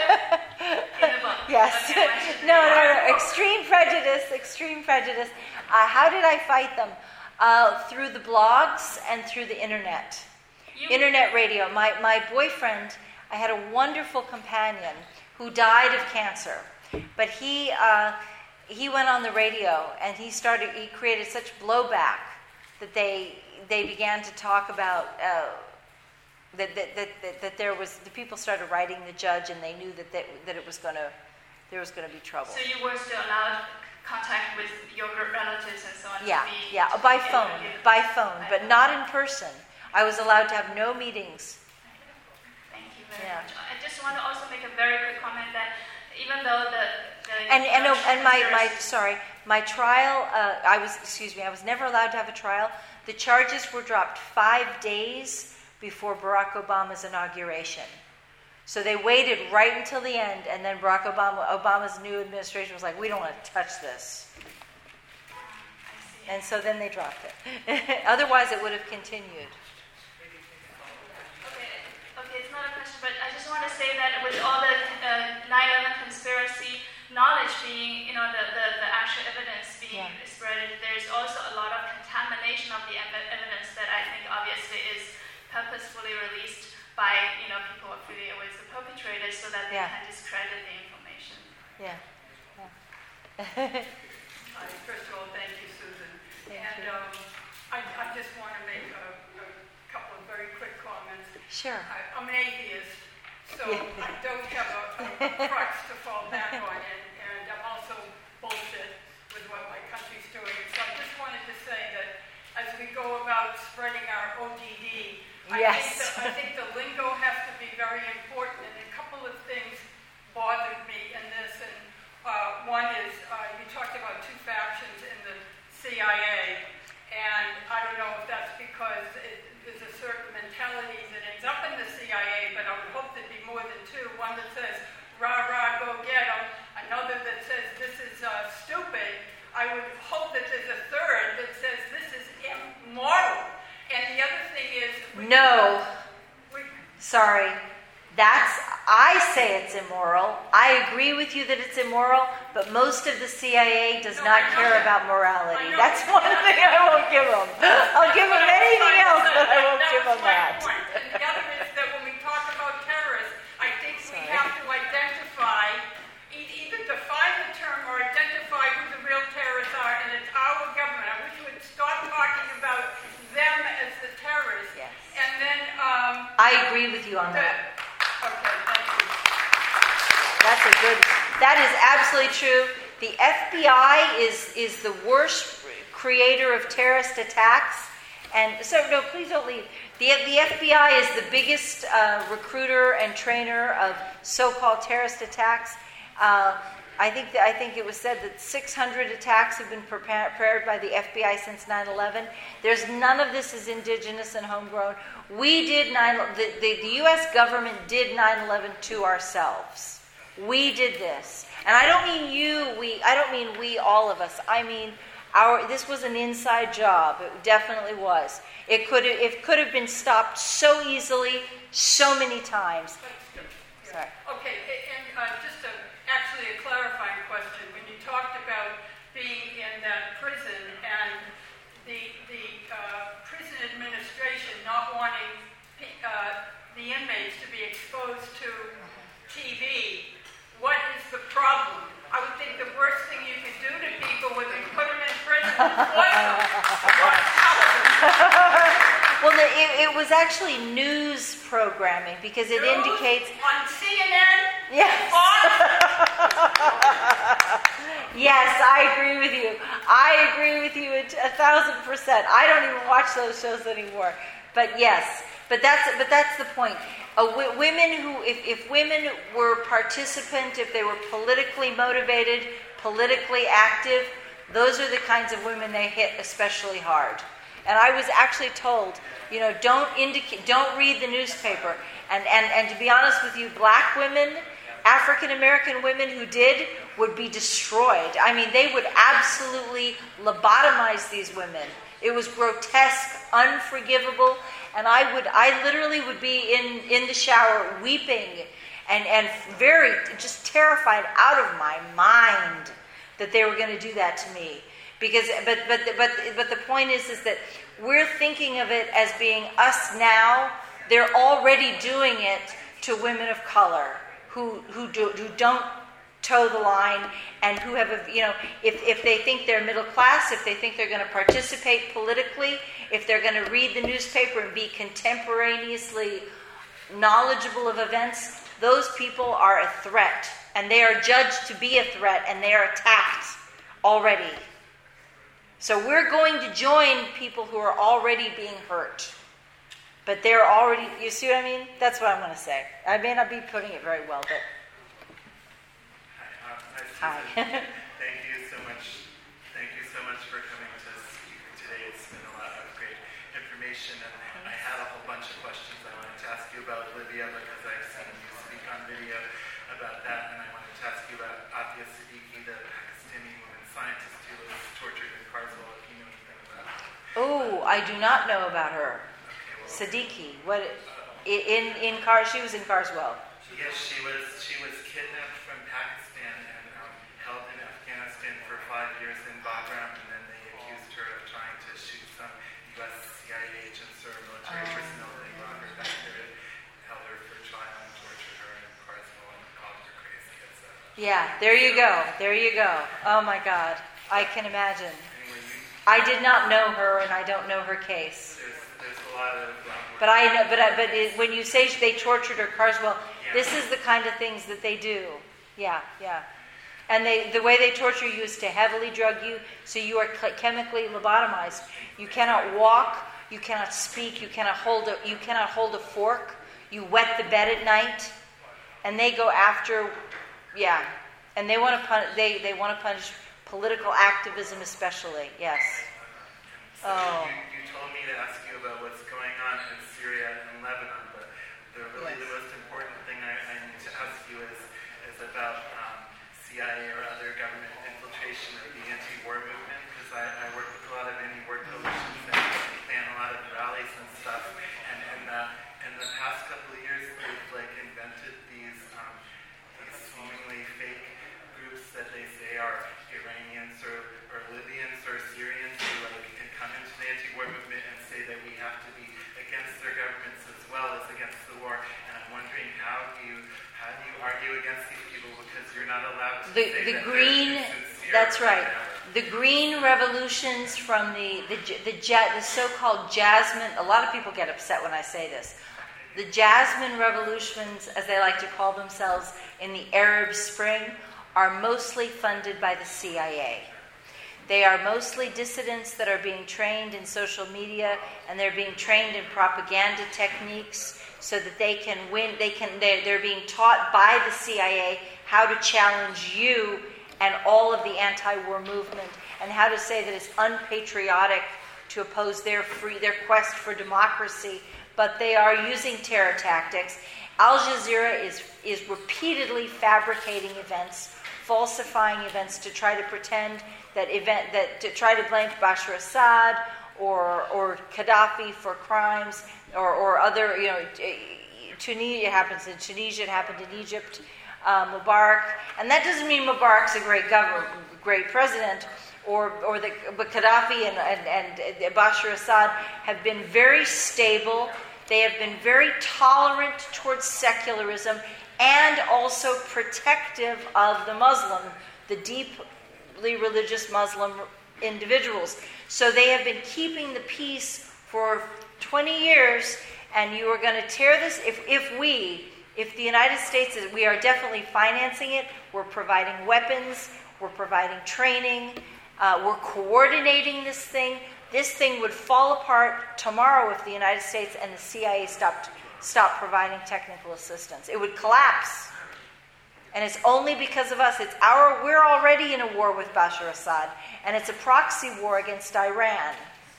the book. Yes. Okay, no, no, no. Extreme prejudice. Extreme prejudice. Uh, how did I fight them? Uh, through the blogs and through the internet. You, internet radio. My my boyfriend. I had a wonderful companion who died of cancer, but he uh, he went on the radio and he started. He created such blowback that they they began to talk about uh, that, that, that, that that there was the people started writing the judge, and they knew that that, that it was going to there was going to be trouble. So you were still allowed contact with your relatives and so on? Yeah, to be, yeah, by phone, in, in, by phone, but not in person. I was allowed to have no meetings. Thank you very Yeah. much. I just want to also make a very quick comment that even though the, the And and oh, and my, my conspiracy- sorry, my trial. Uh, I was excuse me. I was never allowed to have a trial. The charges were dropped five days before Barack Obama's inauguration. So they waited right until the end, and then Barack Obama, Obama's new administration was like, "We don't want to touch this," and so then they dropped it. Otherwise, it would have continued. Okay, okay, it's not a question, but I just want to say that with all the uh, nine eleven conspiracy knowledge being, you know, the, the, the actual evidence being Yeah. spread, there's also a lot of contamination of the ev- evidence that I think obviously is purposefully released by, you know, people affiliated with the perpetrators so that they Yeah. can discredit the information. Yeah. Uh, First of all, thank you, Susan. Thank and you. Um, I, I just want to make a, a couple of very quick comments. Sure. I, I'm an atheist, so Yeah. I don't have a, a crutch to fall back on, and, and I'm also bullshit with what my country's doing. So I just wanted to say that as we go about spreading our O D D, I, Yes. think the, I think the lingo has to be very important, and a couple of things bothered me in this. And uh, one is uh, you talked about two factions in the C I A, and I don't know if that's because it, there's a certain mentality that ends up in the C I A, but I would hope there'd be more than two. One that says, rah, rah, go get 'em. Another that says, this is uh, stupid. I would hope that there's a third that says, this is immoral. And the other thing is... we- No. we, Sorry. That's, I say it's immoral. I agree with you that it's immoral, but most of the C I A does No, not I know care that. about morality. I know That's that. one thing I won't give them. I'll give them But I was anything trying to else, say but I that- won't that give was them my that. point. And the other is that when we talk about terrorists, I think we Sorry. have to identify, e- either define the term or identify who the real terrorists are, and it's our government. I wish you would stop talking about them as the terrorists. Yes. And then um, I agree with you on the... that. Okay, thank you. That's a good. That is absolutely true. The F B I is is the worst creator of terrorist attacks, and so no, please don't leave. The the F B I is the biggest uh, recruiter and trainer of so-called terrorist attacks. Uh, I think that, I think it was said that six hundred attacks have been prepared, prepared by the F B I since nine eleven. There's none of this is indigenous and homegrown. We did nine. The, the, the U S government did nine eleven to ourselves. We did this, and I don't mean you. We. I don't mean we. All of us. I mean our. This was an inside job. It definitely was. It could. It could have been stopped so easily, so many times. Sorry. Okay, a- and uh, just a, actually a clarifying question. When you talked about being in that prison and the the uh, prison administration not wanting pe- uh, the inmates to be exposed to T V, what is the problem? I would think the worst thing you could do to people when they put them in prison is watch them. Watch television. Well, the, it, it was actually news programming because it News indicates. on C N N. Yes. Fox. Yes, I agree with you. I agree with you a, a thousand percent. I don't even watch those shows anymore. But yes, but that's but that's the point. Uh, w- women who, if, if women were participant, if they were politically motivated, politically active, those are the kinds of women they hit especially hard. And I was actually told, you know, don't indicate, don't read the newspaper. And, and and to be honest with you, black women, African American women who did would be destroyed. I mean, they would absolutely lobotomize these women. It was grotesque, unforgivable, and I would, I literally would be in, in the shower weeping and, and very, just terrified out of my mind that they were going to do that to me. Because, but, but, but, but the point is, is that we're thinking of it as being us now. They're already doing it to women of color who, who, do, who don't toe the line and who have, a, you know, if, if they think they're middle class, if they think they're going to participate politically, if they're going to read the newspaper and be contemporaneously knowledgeable of events, those people are a threat. And they are judged to be a threat, and they are attacked already. So we're going to join people who are already being hurt. But they're already, you see what I mean? That's what I'm going to say. I may not be putting it very well, but... Hi. Uh, nice Hi. Thank you so much. Thank you so much for coming to speak today. It's been a lot of great information, and I had a whole bunch of questions I wanted to ask you about Libya because I've seen you speak on video about that, and I wanted to ask you about Atia Siddiqui, the Pakistani woman scientist who was tortured in Carswell, if you know anything about her. Oh, I do not know about her. Okay, well, Siddiqui. What? In in Car? She was in Carswell. yes, she was she was kidnapped from Pakistan and um, held in Afghanistan for five years in Bagram, and then they accused her of trying to shoot some U S C I A agents or military Oh. personnel. They brought her back there, held her for trial, and tortured her in Carswell and called her crazy, et cetera. Yeah, there you go. There you go. Oh my God. I can imagine. Anyway, you, I did not know her, and I don't know her case. there's there's a lot of um, But I know. But I, but it, when you say they tortured her, Carswell, Yeah. this is the kind of things that they do. Yeah, yeah. And they, the way they torture you is to heavily drug you, so you are ch- chemically lobotomized. You cannot walk. You cannot speak. You cannot hold a. You cannot hold a fork. You wet the bed at night, and they go after. Yeah, and they want to pun- They they want to punish political activism, especially. Yes. So Oh. you, you told me to ask you about what's going on in Syria and Lebanon, but the, really Yes. the most important thing I, I need to ask you is, is about um, C I A or other government infiltration of the anti-war movement, because I, I work with a lot of anti-war coalitions and plan a lot of rallies and stuff, and in the, in the past couple of years they've like invented these, um, these seemingly fake groups that they say are Iranians or, or Libyans or Syrians who like can come into the anti-war movement and say that we have to be against their governments as well as against the war. And I'm wondering how do you how do you argue against these people because you're not allowed to The say the that green. they're insincere That's or right. whatever. The green revolutions from the the j- the, ja- the so-called Jasmine. A lot of people get upset when I say this. The Jasmine revolutions, as they like to call themselves, in the Arab Spring, are mostly funded by the C I A. They are mostly dissidents that are being trained in social media, and they're being trained in propaganda techniques so that they can win. They can. They're, they're being taught by the C I A how to challenge you and all of the anti-war movement, and how to say that it's unpatriotic to oppose their free, their quest for democracy. But they are using terror tactics. Al Jazeera is is repeatedly fabricating events, falsifying events to try to pretend that event that to try to blame Bashar Assad or or Gaddafi for crimes or, or other, you know, Tunisia, it happens in Tunisia, it happened in Egypt, uh, Mubarak, and that doesn't mean Mubarak's a great government, great president, or or the but Gaddafi and, and and Bashar Assad have been very stable. They have been very tolerant towards secularism and also protective of the Muslim, the deeply religious Muslim individuals. So they have been keeping the peace for twenty years, and you are going to tear this. If, if we, if the United States, is, we are definitely financing it, we're providing weapons, we're providing training, uh, we're coordinating this thing. This thing would fall apart tomorrow if the United States and the C I A stopped stopped providing technical assistance. It would collapse. And it's only because of us. It's our we're already in a war with Bashar Assad, and it's a proxy war against Iran.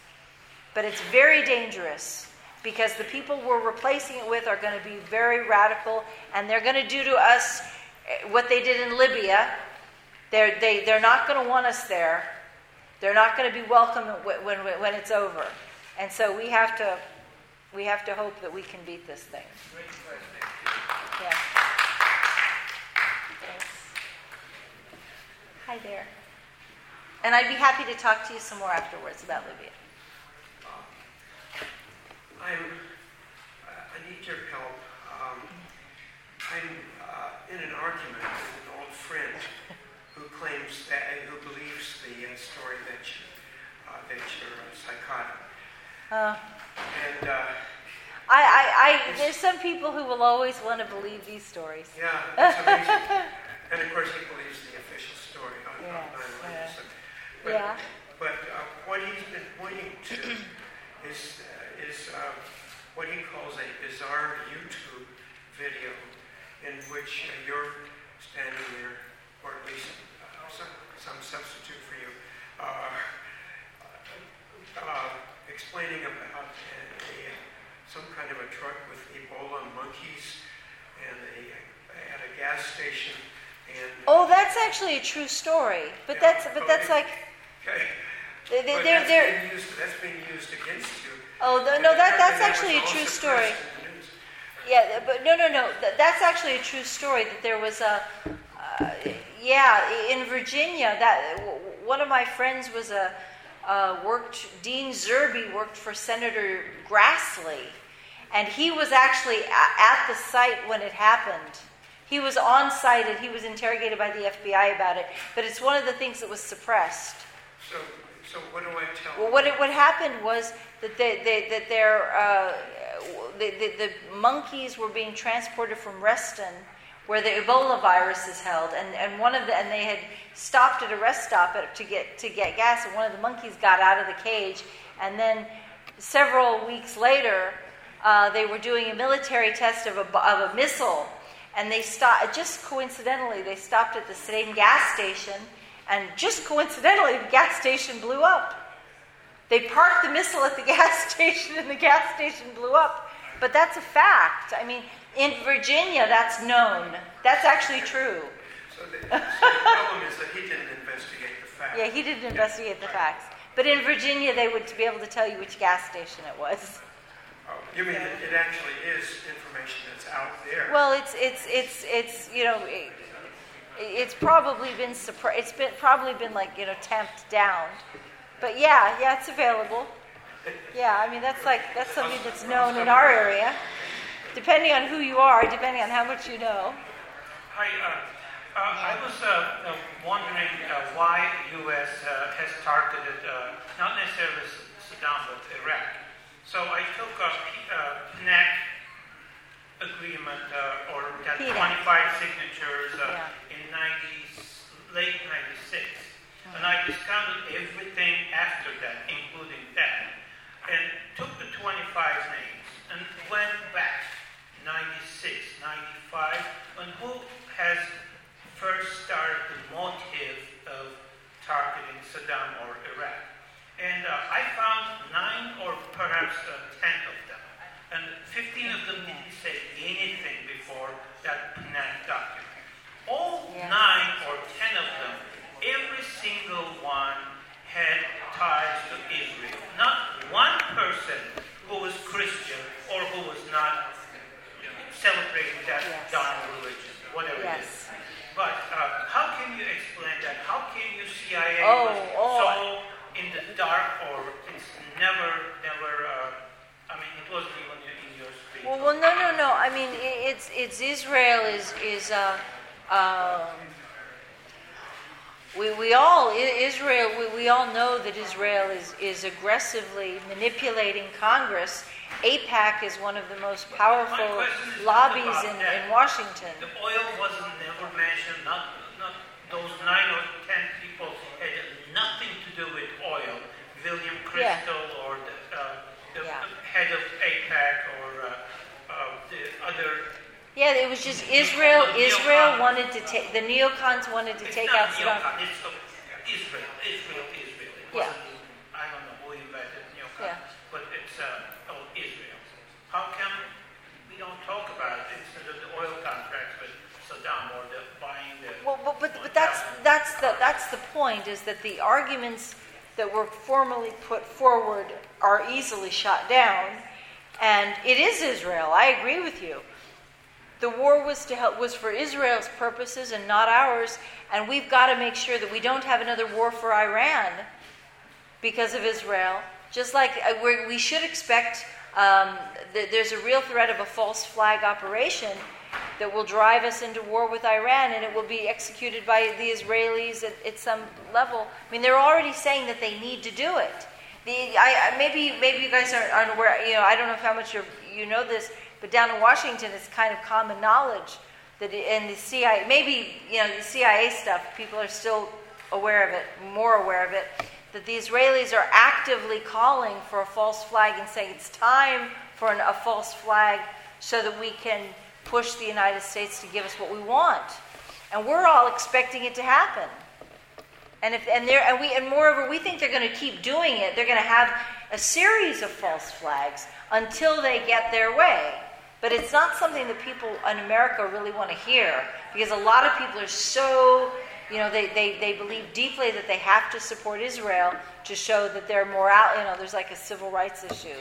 But it's very dangerous because the people we're replacing it with are going to be very radical, and they're going to do to us what they did in Libya. They're they, they're not going to want us there. They're not going to be welcome when, when when it's over, and so we have to we have to hope that we can beat this thing. Yeah. Thanks. Hi there. And I'd be happy to talk to you some more afterwards about Libya. I'm. I need your help. Um, I'm uh, in an argument with an old friend and uh, I, I, I, there's some people who will always want to believe these stories. yeah, it's amazing. And of course, he believes the official story on Yes, nine eleven. yeah. So, but Yeah. but uh, what he's been pointing to is uh, is uh, what he calls a bizarre YouTube video in which uh, you're standing there, or at least uh, some, some substitute for you, uh, uh, explaining about a, a, some kind of a truck with Ebola monkeys and a, at a gas station. And Oh, that's actually a true story. But Yeah, that's but okay. that's like okay, they, they, but they're that's they're. being used. That's being used against you. Oh no, And no, that apparently that's was actually a all true suppressed story. in the news. Yeah, but no, no, no. Th- That's actually a true story. That there was a, uh, yeah, in Virginia. That w- one of my friends was a uh, worked. Dean Zerby worked for Senator Grassley, and he was actually a- at the site when it happened. He was on site and he was interrogated by the F B I about it. But it's one of the things that was suppressed. So, so what do I tell? Well, what it, what happened was that they, they that their uh, the, the the monkeys were being transported from Reston, where the Ebola virus is held, and, and one of the and they had stopped at a rest stop at, to get to get gas, and one of the monkeys got out of the cage, and then several weeks later, uh, they were doing a military test of a of a missile, and they stopped. Just coincidentally, they stopped at the same gas station. And just coincidentally, the gas station blew up. They parked the missile at the gas station, and the gas station blew up. But that's a fact. I mean, in Virginia, that's known. That's actually true. So the, so the problem is that he didn't investigate the facts. Yeah, he didn't investigate the facts. But in Virginia, they would be able to tell you which gas station it was. Oh, you mean it, it actually is information that's out there? Well, it's it's it's it's you know. It, It's probably been suppre- It's been probably been like you know tamped down, but yeah, yeah, it's available. Yeah, I mean that's like that's something that's known in our area. Depending on who you are, depending on how much you know. Hi, uh, uh, I was uh, uh, wondering uh, why U S uh, has targeted uh, not necessarily Saddam but Iraq. So I took a P- uh, P N A C agreement uh, or that P N A C. twenty-five signatures uh, Yeah. in ninety, late ninety-six. Mm-hmm. And I discounted everything after that, including that, and took the twenty-five names and went back ninety-six, ninety-five, and who has first started the motive of targeting Saddam or Iraq. And uh, I found nine or perhaps uh, ten of them. And fifteen of them didn't say anything before that P N A C document. All Yeah. nine or ten of them, every single one had ties to Israel. Not one person who was Christian or who was not celebrating that Yes. darn religion, whatever it is. Yes. But uh, how can you explain that? How can you C I A Oh, was oh. so in the dark, or it's never, never? Uh, I mean, it wasn't even in your speech. Well, well, no, no, no. I mean, i- it's it's Israel is is uh, um, we we all I- Israel we, we all know that Israel is is aggressively manipulating Congress. AIPAC is one of the most powerful My question is not lobbies about in, that. in Washington. The oil wasn't never mentioned. Not, not those nine or ten people had nothing to do with oil. William Yeah. Crystal or the, uh, the Yeah. head of AIPAC or uh, uh, the other. Yeah, it was just Israel. Israel wanted to take the neocons wanted to It's take not out Saddam. neocon, it's uh, Israel, Israel, Israel. It Yeah. wasn't, I don't know who invented neocon, Yeah. but it's uh, oh, Israel. How come we don't talk about it instead of the oil contracts with Saddam or the buying the? Well, but, but, but that's that's the that's the point, is that the arguments that were formally put forward are easily shot down, and it is Israel. I agree with you. The war was to help was for Israel's purposes and not ours, and we've got to make sure that we don't have another war for Iran because of Israel. Just like uh, we're, we should expect, um, th- there's a real threat of a false flag operation that will drive us into war with Iran, and it will be executed by the Israelis at, at some level. I mean, they're already saying that they need to do it. The, I, I, maybe maybe you guys aren't, aren't aware, you know, I don't know how much you're, you know this, but down in Washington it's kind of common knowledge that in the C I A, maybe, you know, the C I A stuff, people are still aware of it, more aware of it, that the Israelis are actively calling for a false flag and saying it's time for an, a false flag so that we can push the United States to give us what we want. And we're all expecting it to happen. And if and there and we and moreover, we think they're going to keep doing it. They're going to have a series of false flags until they get their way. But it's not something that people in America really want to hear, because a lot of people are so, you know, they, they, they believe deeply that they have to support Israel to show that they're moral, you know, there's like a civil rights issue.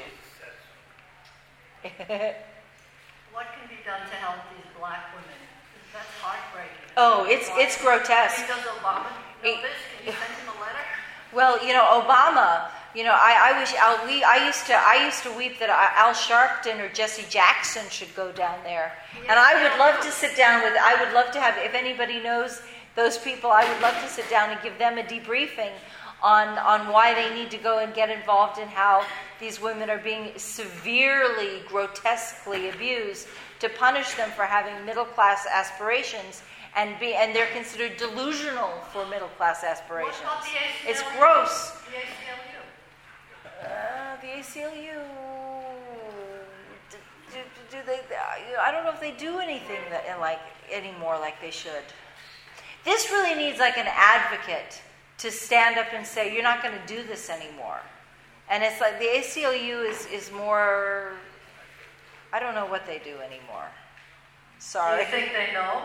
What can be done to help these black women? That's heartbreaking. Oh, it's it's grotesque. I mean, does Obama know this? Can you send him a letter? Well, you know, Obama. You know, I, I wish Al, we. I used to. I used to weep that Al Sharpton or Jesse Jackson should go down there, yes, and I would love to sit down with. I would love to have. If anybody knows those people, I would love to sit down and give them a debriefing on on why they need to go and get involved in how these women are being severely, grotesquely abused to punish them for having middle class aspirations. And be and they're considered delusional for middle class aspirations. What about the A C L U? It's gross. The A C L U. Uh, the A C L U. Do, do, do they? I don't know if they do anything that like anymore like they should. This really needs like an advocate to stand up and say, "You're not going to do this anymore." And it's like the A C L U is is more. I don't know what they do anymore. Sorry. Do you think they know?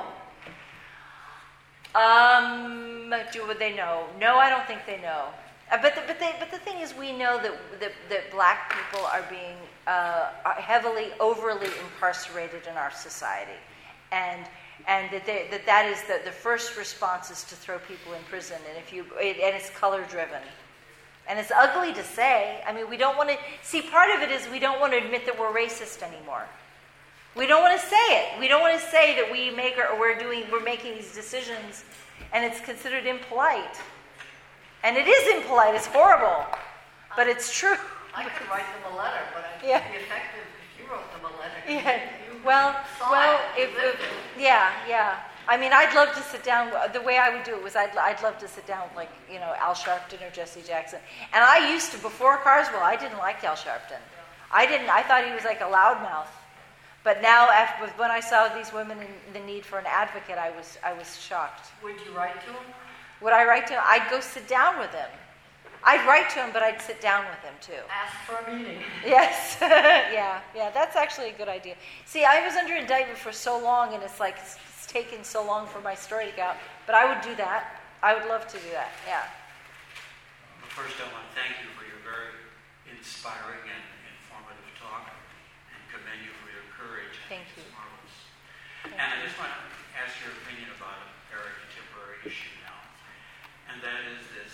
Um, do they know? No, I don't think they know. Uh, but the, but they but the thing is, we know that that, that black people are being uh, heavily, overly incarcerated in our society, and and that they, that that is the, the first response is to throw people in prison, and if you it, and it's color driven, and it's ugly to say. I mean, we don't want to see. Part of it is we don't want to admit that we're racist anymore. We don't want to say it. We don't want to say that we make or we're doing we're making these decisions, and it's considered impolite. And it is impolite. It's horrible, but it's true. I could write them a letter, but I think Yeah. it'd be effective if you wrote them a letter. Yeah. You Well, saw well, it, if, you lived if it. yeah, yeah. I mean, I'd love to sit down. The way I would do it was, I'd I'd love to sit down with, like, you know, Al Sharpton or Jesse Jackson. And I used to, before Carswell, I didn't like Al Sharpton. I didn't. I thought he was like a loudmouth. But now, after, when I saw these women in the need for an advocate, I was I was shocked. Would you write to him? Would I write to him? I'd go sit down with him. I'd write to him, but I'd sit down with him too. Ask for a meeting. Yes. yeah, yeah, that's actually a good idea. See, I was under indictment for so long, and it's like it's, it's taken so long for my story to get out. But I would do that. I would love to do that, yeah. First, I want to thank you for your very inspiring and informative talk, and commend you for your courage. Thank you. It's marvelous. Thank and you. I just want to ask your opinion about a very contemporary issue now, and that is this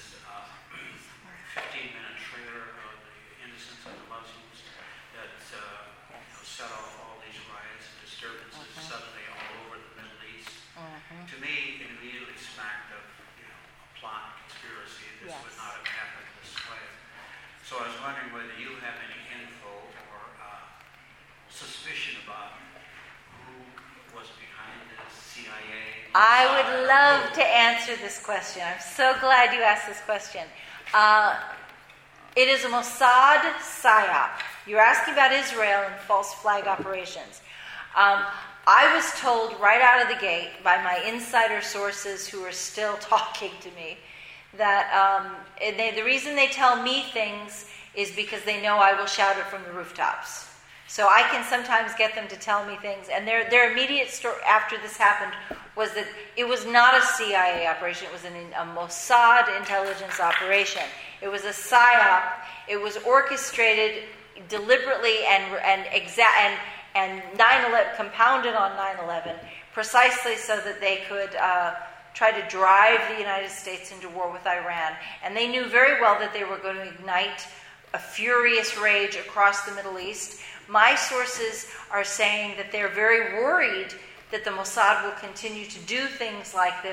fifteen-minute trailer of the innocents of the Muslims that uh, you know, set off all these riots and disturbances Uh-huh. suddenly all over the Middle East. Uh-huh. To me, it immediately smacked of you know, a plot, conspiracy. This Yes. would not have happened this way. So I was wondering whether you have any info or uh, suspicion about who was behind this, C I A? I would love to answer this question. I'm so glad you asked this question. Uh, it is a Mossad psyop. You're asking about Israel and false flag operations. Um, I was told right out of the gate by my insider sources who are still talking to me that um, and they, the reason they tell me things is because they know I will shout it from the rooftops. So I can sometimes get them to tell me things. And their their immediate story after this happened was that it was not a C I A operation. It was an, a Mossad intelligence operation. It was a psyop. It was orchestrated deliberately and and exa- and and nine eleven compounded on nine eleven precisely so that they could uh, try to drive the United States into war with Iran. And they knew very well that they were going to ignite a furious rage across the Middle East. My sources are saying that they're very worried that the Mossad will continue to do things like this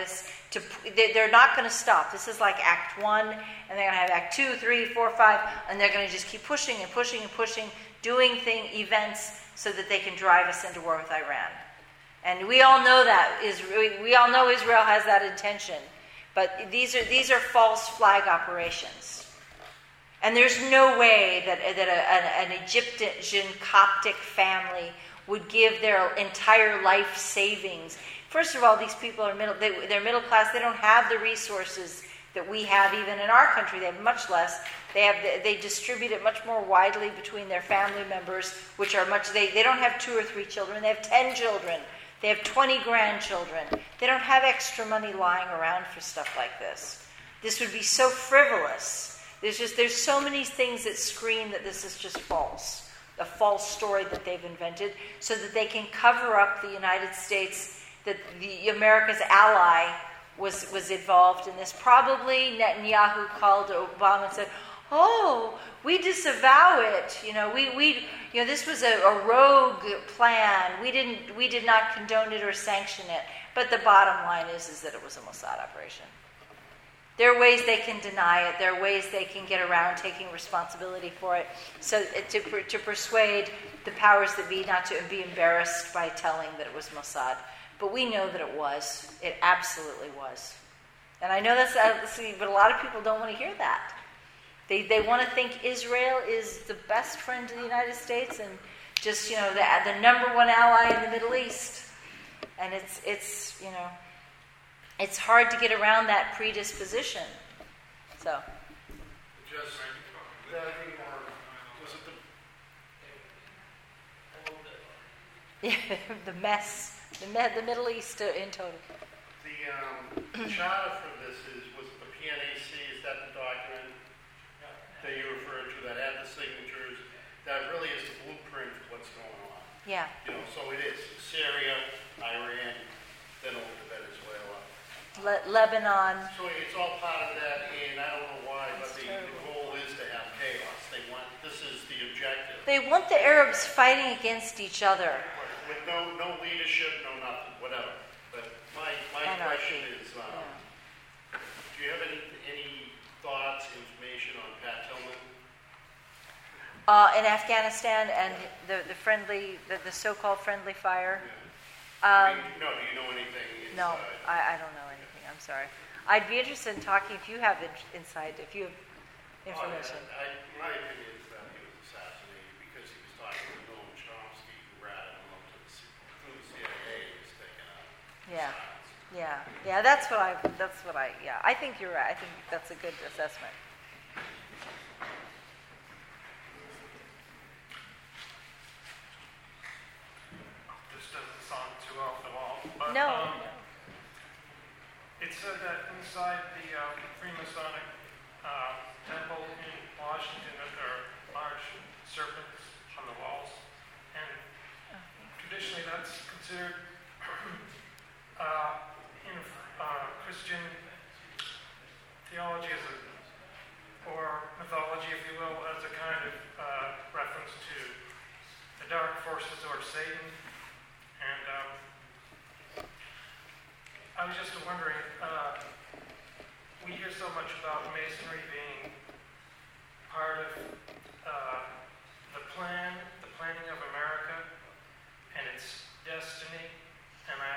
To, they're not going to stop. This is like Act One, and they're going to have Act Two, Three, Four, Five, and they're going to just keep pushing and pushing and pushing, doing thing events so that they can drive us into war with Iran. And we all know that is we all know Israel has that intention, but these are these are false flag operations. And there's no way that that a, an, an Egyptian Coptic family would give their entire life savings. First of all, these people are middle, they, they're middle class. They don't have the resources that we have even in our country. They have much less. They have they distribute it much more widely between their family members, which are much, they, they don't have two or three children. They have ten children. They have twenty grandchildren. They don't have extra money lying around for stuff like this. This would be so frivolous. There's just, there's so many things that scream that this is just false. A false story that they've invented so that they can cover up the United States, that the America's ally was was involved in this. Probably Netanyahu called Obama and said, "Oh, we disavow it. You know, we we you know this was a, a rogue plan. We didn't we did not condone it or sanction it." But the bottom line is is that it was a Mossad operation. There are ways they can deny it. There are ways they can get around taking responsibility for it. So to to persuade the powers that be not to be embarrassed by telling that it was Mossad. But we know that it was. It absolutely was. And I know that's, but a lot of people don't want to hear that. They they want to think Israel is the best friend to the United States and just, you know, the, the number one ally in the Middle East. And it's, it's you know, it's hard to get around that predisposition. So. Just, was it the... the mess. The, med, the Middle East uh, in total. The um, charter for this is, was the P N A C, is that the document that you referred to that had the signatures? That really is the blueprint for what's going on. Yeah. You know, so it is Syria, Iran, then over to Venezuela. Le- Lebanon. So it's all part of that, and I don't know why, but the, the goal is to have chaos. They want, this is the objective. They want the Arabs fighting against each other. With no no leadership, no nothing, whatever. But my my Anarchy. question is, um, Yeah. do you have any any thoughts, information on Pat Tillman? Uh, in Afghanistan and the the friendly, the, the so-called friendly fire. Yeah. Um, I mean, no, do you know anything inside? no, I, I don't know anything. I'm sorry. I'd be interested in talking if you have in, insight, if you have information. Oh, yeah. I, my opinion is that he was assassinated because he was talking to Noam Chomsky, who ratted him up to the C I A. Was taken out. Yeah, yeah, yeah. That's what I. That's what I. Yeah, I think you're right. I think that's a good assessment. This doesn't sound too off the wall, but No. um, it said that inside the uh, Freemasonic uh, temple in Washington that there are large serpents on the walls, and traditionally that's considered uh, in uh, Christian theology as a, or mythology, if you will, as a kind of uh, reference to the dark forces or Satan. And um, I was just wondering, uh, we hear so much about Masonry being part of uh, the plan, the planning of America and its destiny, and I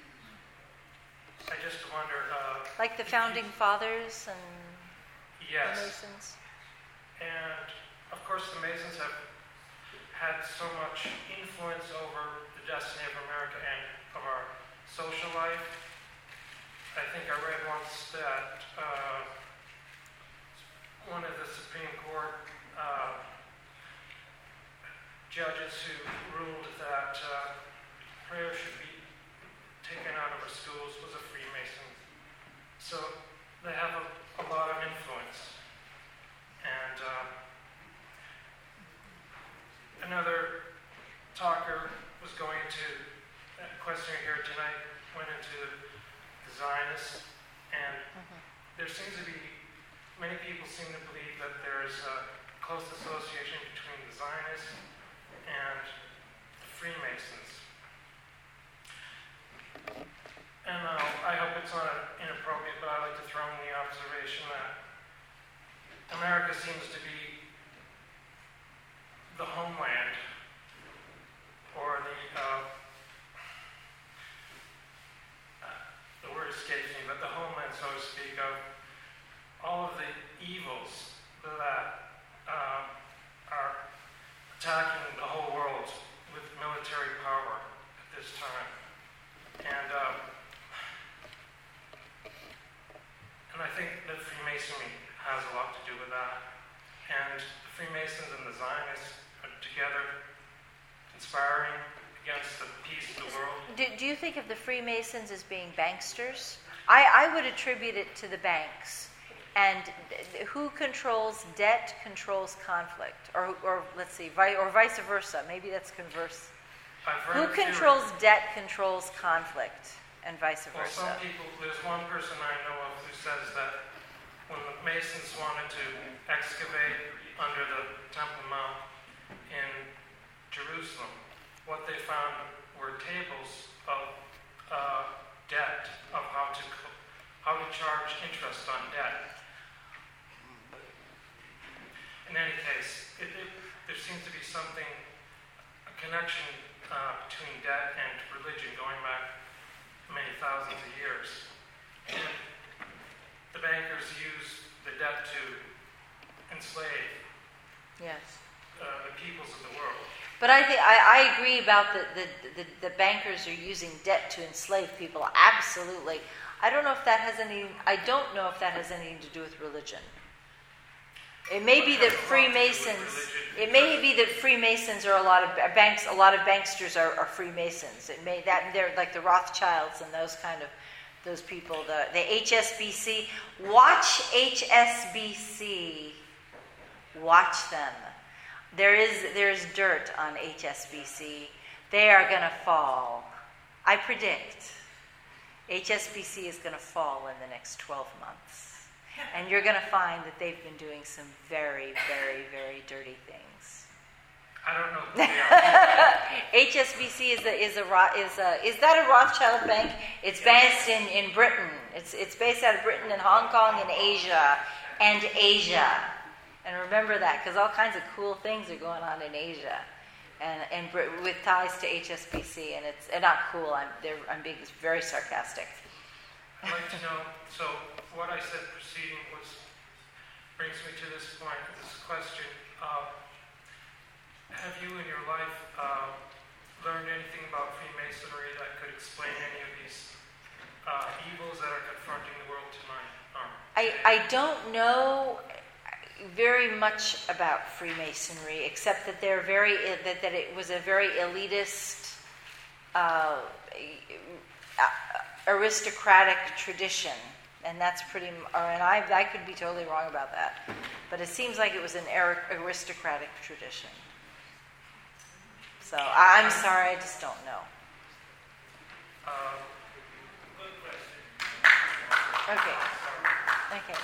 I just wonder... Uh, like the Founding Fathers and yes. the Masons? And, of course, the Masons have had so much influence over the destiny of America and of our social life. I think I read once that uh, one of the Supreme Court uh, judges who ruled that uh, prayer should be taken out of our schools was a Freemason. So they have a, a lot of influence. And uh, another talker was going into, a questioner here tonight, went into the Zionists, and mm-hmm. there seems to be, many people seem to believe that there is a close association between the Zionists and the Freemasons. And uh, I hope it's not inappropriate threaten the whole world with military power at this time. And uh, and I think that Freemasonry has a lot to do with that. And the Freemasons and the Zionists are together conspiring against the peace of the world. Do, do you think of the Freemasons as being banksters? I, I would attribute it to the banks. And who controls debt controls conflict, or, or let's see, vi- or vice versa. Maybe that's converse. Who controls theory. Debt controls conflict, and vice versa. Well, some people. There's one person I know of who says that when the Masons wanted to excavate under the Temple Mount in Jerusalem, what they found were tables of uh, debt, of how to how to charge interest on debt. In any case, it, it, there seems to be something, a connection uh, between debt and religion going back many thousands of years. And the bankers use the debt to enslave yes. uh, the peoples of the world. But I think I, I agree about the, the, the, the bankers are using debt to enslave people. Absolutely. I don't know if that has any. I don't know if that has anything to do with religion. It may be that Freemasons. It may be that Freemasons are a lot of banks. A lot of banksters are, are Freemasons. It may that they're like the Rothschilds and those kind of those people. The the H S B C. Watch H S B C. Watch them. There is there is dirt on H S B C. They are going to fall. I predict H S B C is going to fall in the next twelve months. And you're going to find that they've been doing some very, very, very dirty things. I don't know who they are. H S B C is a, is a is a is that a Rothschild bank? It's based in, in Britain. It's it's based out of Britain and Hong Kong and Asia and Asia. And remember that, because all kinds of cool things are going on in Asia, and and with ties to H S B C. And it's and not cool. I'm I'm being very sarcastic. I'd like to know. So what I said preceding was brings me to this point. This question: uh, have you in your life uh, learned anything about Freemasonry that could explain any of these uh, evils that are confronting the world tonight? Or I I don't know very much about Freemasonry, except that they're very that, that it was a very elitist, uh, aristocratic tradition, and that's pretty. And I I could be totally wrong about that, but it seems like it was an aristocratic tradition. So I'm sorry, I just don't know. Uh, okay. Okay.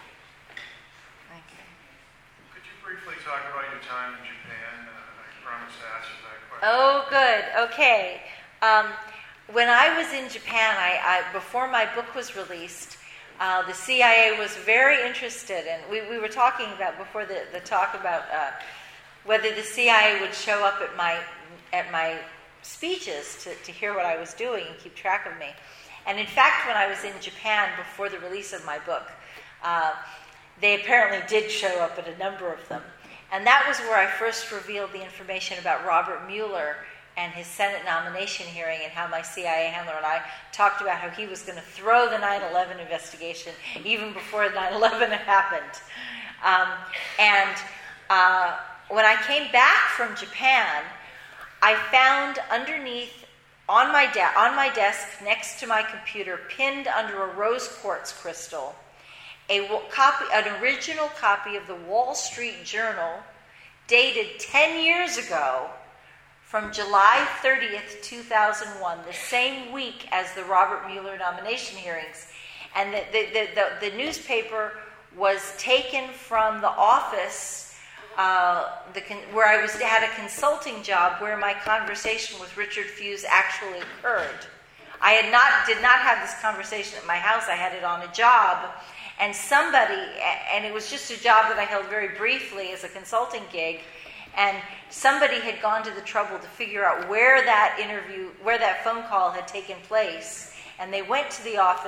Briefly talk about your time in Japan. Uh, I promised to ask you that question. Oh, good. Okay. Um, when I was in Japan, I, I before my book was released, uh, the C I A was very interested, and we, we were talking about before the, the talk about uh, whether the C I A would show up at my at my speeches to, to hear what I was doing and keep track of me. And in fact, when I was in Japan before the release of my book, uh, they apparently did show up at a number of them. And that was where I first revealed the information about Robert Mueller and his Senate nomination hearing, and how my C I A handler and I talked about how he was going to throw the nine eleven investigation even before nine eleven had happened. Um, and uh, when I came back from Japan, I found underneath, on my, de- on my desk next to my computer, pinned under a rose quartz crystal, A copy, an original copy of the Wall Street Journal, dated ten years ago, from July thirtieth, two thousand one, the same week as the Robert Mueller nomination hearings. And the, the, the, the, the newspaper was taken from the office uh, the con- where I was had a consulting job where my conversation with Richard Fuse actually occurred. I had not did not have this conversation at my house. I had it on a job. And somebody, and it was just a job that I held very briefly as a consulting gig, and somebody had gone to the trouble to figure out where that interview, where that phone call had taken place, and they went to the office,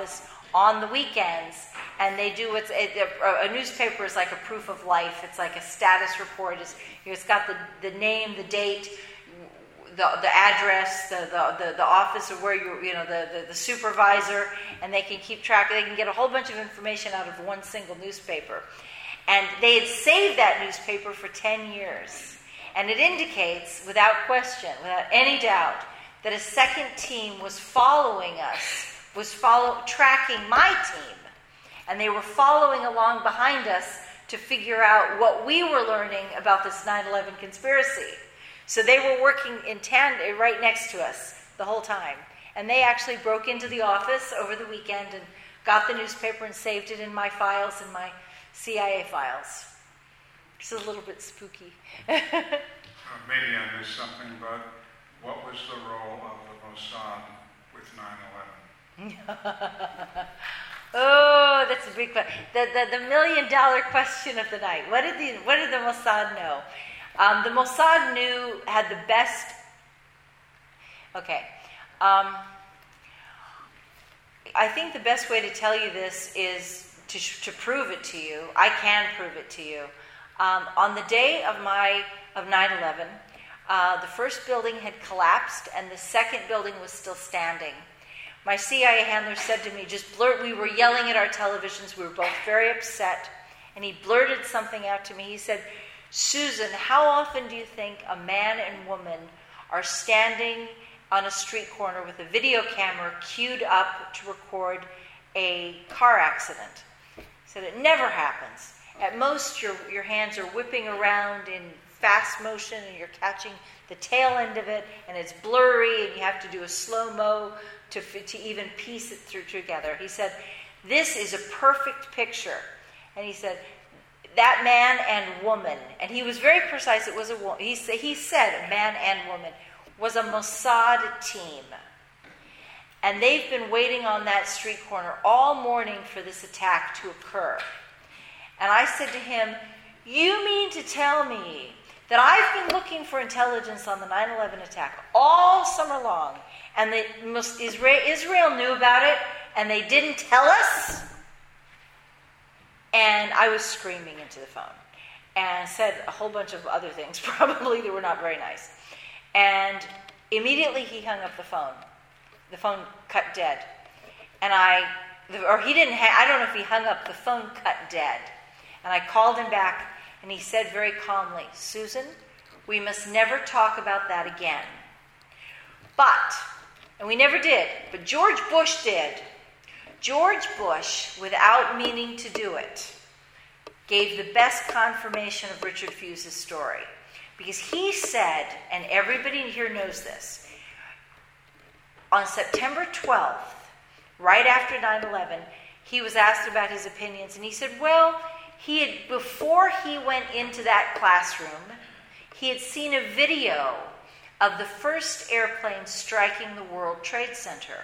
on the weekends, and they do what's a, a newspaper is like a proof of life. It's like a status report. It's, you know, it's got the, the name, the date, the the address, the the, the, the office of where you you know the, the, the supervisor, and they can keep track. They can get a whole bunch of information out of one single newspaper. And they had saved that newspaper for ten years. And it indicates, without question, without any doubt, that a second team was following us, was follow, tracking my team. And they were following along behind us to figure out what we were learning about this nine eleven conspiracy. So they were working in tandem right next to us the whole time. And they actually broke into the office over the weekend and got the newspaper and saved it in my files and my C I A files. It's a little bit spooky. uh, maybe I missed something, but what was the role of the Mossad with nine eleven? Oh, that's a big question. The, the, the million dollar question of the night. What did the, what did the Mossad know? Um, the Mossad knew, had the best... Okay. Um, I think the best way to tell you this is To, to prove it to you. I can prove it to you. Um, on the day of my of nine eleven, uh, the first building had collapsed and the second building was still standing. My C I A handler said to me, just blurt, we were yelling at our televisions, we were both very upset, and he blurted something out to me. He said, Susan, how often do you think a man and woman are standing on a street corner with a video camera queued up to record a car accident? Said it never happens. At most, your your hands are whipping around in fast motion, and you're catching the tail end of it, and it's blurry, and you have to do a slow-mo to to even piece it through together. He said, this is a perfect picture. And he said, that man and woman, and he was very precise, it was a woman. He, he said man and woman, was a Mossad team. And they've been waiting on that street corner all morning for this attack to occur. And I said to him, you mean to tell me that I've been looking for intelligence on the nine eleven attack all summer long, and the, Israel, Israel knew about it, and they didn't tell us? And I was screaming into the phone and said a whole bunch of other things, probably that were not very nice. And immediately he hung up the phone. The phone cut dead. And I, or he didn't, ha- I don't know if he hung up, the phone cut dead. And I called him back, and he said very calmly, Susan, we must never talk about that again. But, and we never did, but George Bush did. George Bush, without meaning to do it, gave the best confirmation of Richard Fuse's story. Because he said, and everybody here knows this, on September twelfth, right after nine eleven, he was asked about his opinions, and he said, well, he had, before he went into that classroom, he had seen a video of the first airplane striking the World Trade Center.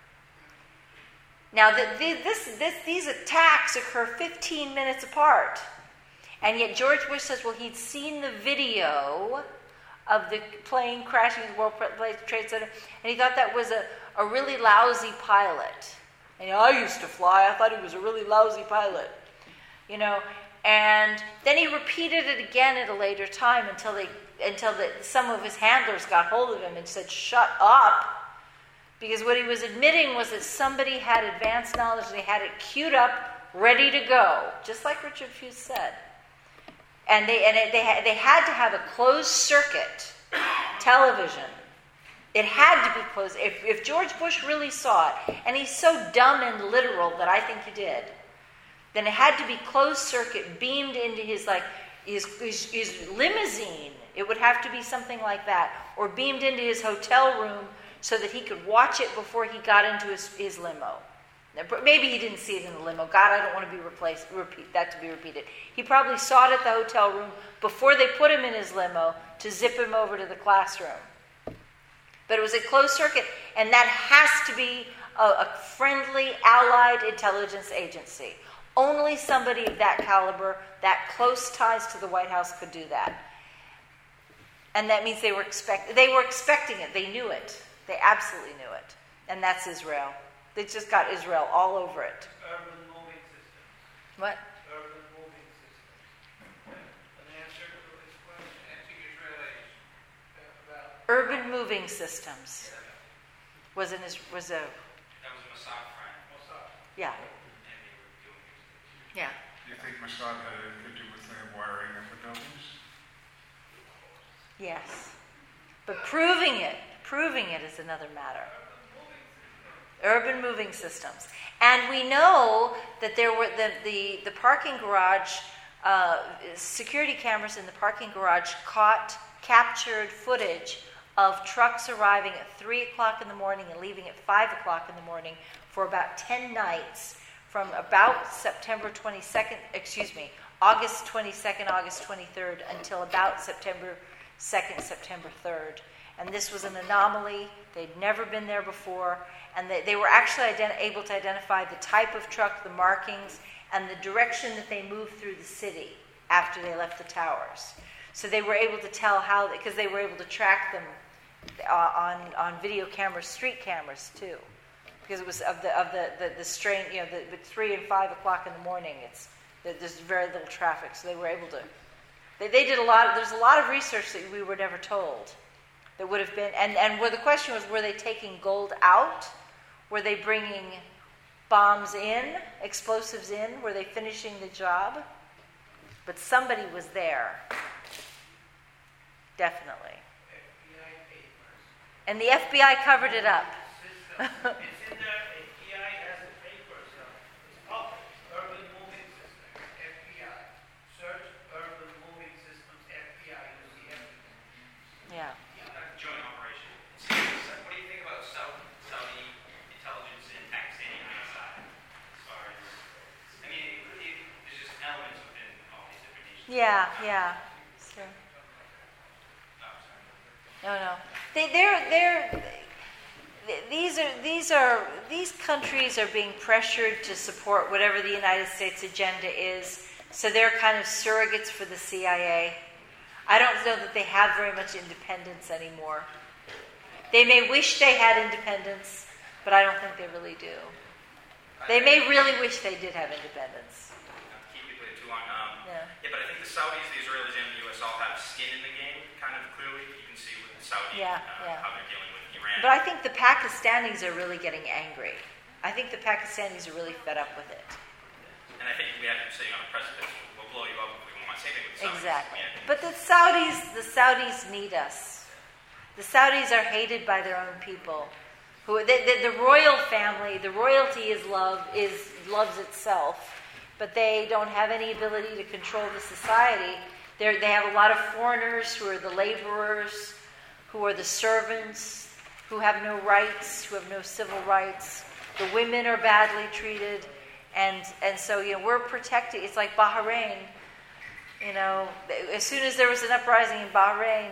Now, the, the, this, this, these attacks occur fifteen minutes apart, and yet George Bush says, well, he'd seen the video of the plane crashing the World Trade Center, and he thought that was a, a really lousy pilot. And you know, I used to fly, I thought he was a really lousy pilot. You know, and then he repeated it again at a later time until they until the, some of his handlers got hold of him and said, shut up. Because what he was admitting was that somebody had advanced knowledge, they had it queued up, ready to go, just like Richard Fuse said. And they and it, they had, they had to have a closed circuit television. It had to be closed. If, if George Bush really saw it, and he's so dumb and literal that I think he did, then it had to be closed circuit, beamed into his like his, his, his limousine. It would have to be something like that, or beamed into his hotel room so that he could watch it before he got into his, his limo. Maybe he didn't see it in the limo. God, I don't want to be replaced. Repeat that to be repeated. He probably saw it at the hotel room before they put him in his limo to zip him over to the classroom. But it was a closed circuit, and that has to be a, a friendly, allied intelligence agency. Only somebody of that caliber, that close ties to the White House could do that. And that means they were expect they were expecting it. They knew it. They absolutely knew it. And that's Israel. They just got Israel all over it. Urban moving system. What? Urban moving system. An answer to this question. Anti-Israelis about Urban moving systems. Was an is was a That was a Mossad friend. Mossad. yeah. And they were doing it. Yeah. Do you think Mossad had anything to do with the wiring of the buildings? Yes. But proving it, proving it is another matter. Urban moving systems. And we know that there were the, the, the parking garage, uh, security cameras in the parking garage caught, captured footage of trucks arriving at three o'clock in the morning and leaving at five o'clock in the morning for about ten nights from about September twenty-second, excuse me, August twenty-second, August twenty-third until about September second, September third. And this was an anomaly. They'd never been there before. And they, they were actually ident- able to identify the type of truck, the markings, and the direction that they moved through the city after they left the towers. So they were able to tell how, because they were able to track them uh, on, on video cameras, street cameras too. Because it was of the of the, the, the strain, you know, the, the three and five o'clock in the morning, it's there's very little traffic. So they were able to, they, they did a lot, of, there's a lot of research that we were never told. That would have been, and, and where the question was, were they taking gold out? Were they bringing bombs in, explosives in? Were they finishing the job? But somebody was there. Definitely. F B I papers. And the F B I covered it up. System. It's in there. F B I has the papers. uh, It's public. Urban moving system. F B I. Search urban moving systems. F B I. You see everything. Yeah. Joint operation. What do you think about Saudi, Saudi intelligence in Pakistan and Mossad? As far as, I mean, it, it, there's just elements within all these different nations. Yeah, yeah. Sure. Oh, sorry. No, no. They, they're, they're, these are, these are, these countries are being pressured to support whatever the United States agenda is. So they're kind of surrogates for the C I A. I don't know that they have very much independence anymore. They may wish they had independence, but I don't think they really do. They may really wish they did have independence. Keep it too long. Um, Yeah. yeah, but I think the Saudis, the Israelis, and the U S all have skin in the game, kind of clearly. You can see with the Saudi, Yeah, uh, yeah. how they're dealing with Iran. But I think the Pakistanis are really getting angry. I think the Pakistanis are really fed up with it. And I think we have them sitting on a precipice. We'll blow you up if we want. Same thing with the Saudis. Exactly. Yeah. But the Saudis, the Saudis need us. The Saudis are hated by their own people. Who the, the, the royal family, the royalty is love is loves itself, but they don't have any ability to control the society. They're, they have a lot of foreigners who are the laborers, who are the servants, who have no rights, who have no civil rights. The women are badly treated, and and so you know we're protected. It's like Bahrain. You know, as soon as there was an uprising in Bahrain,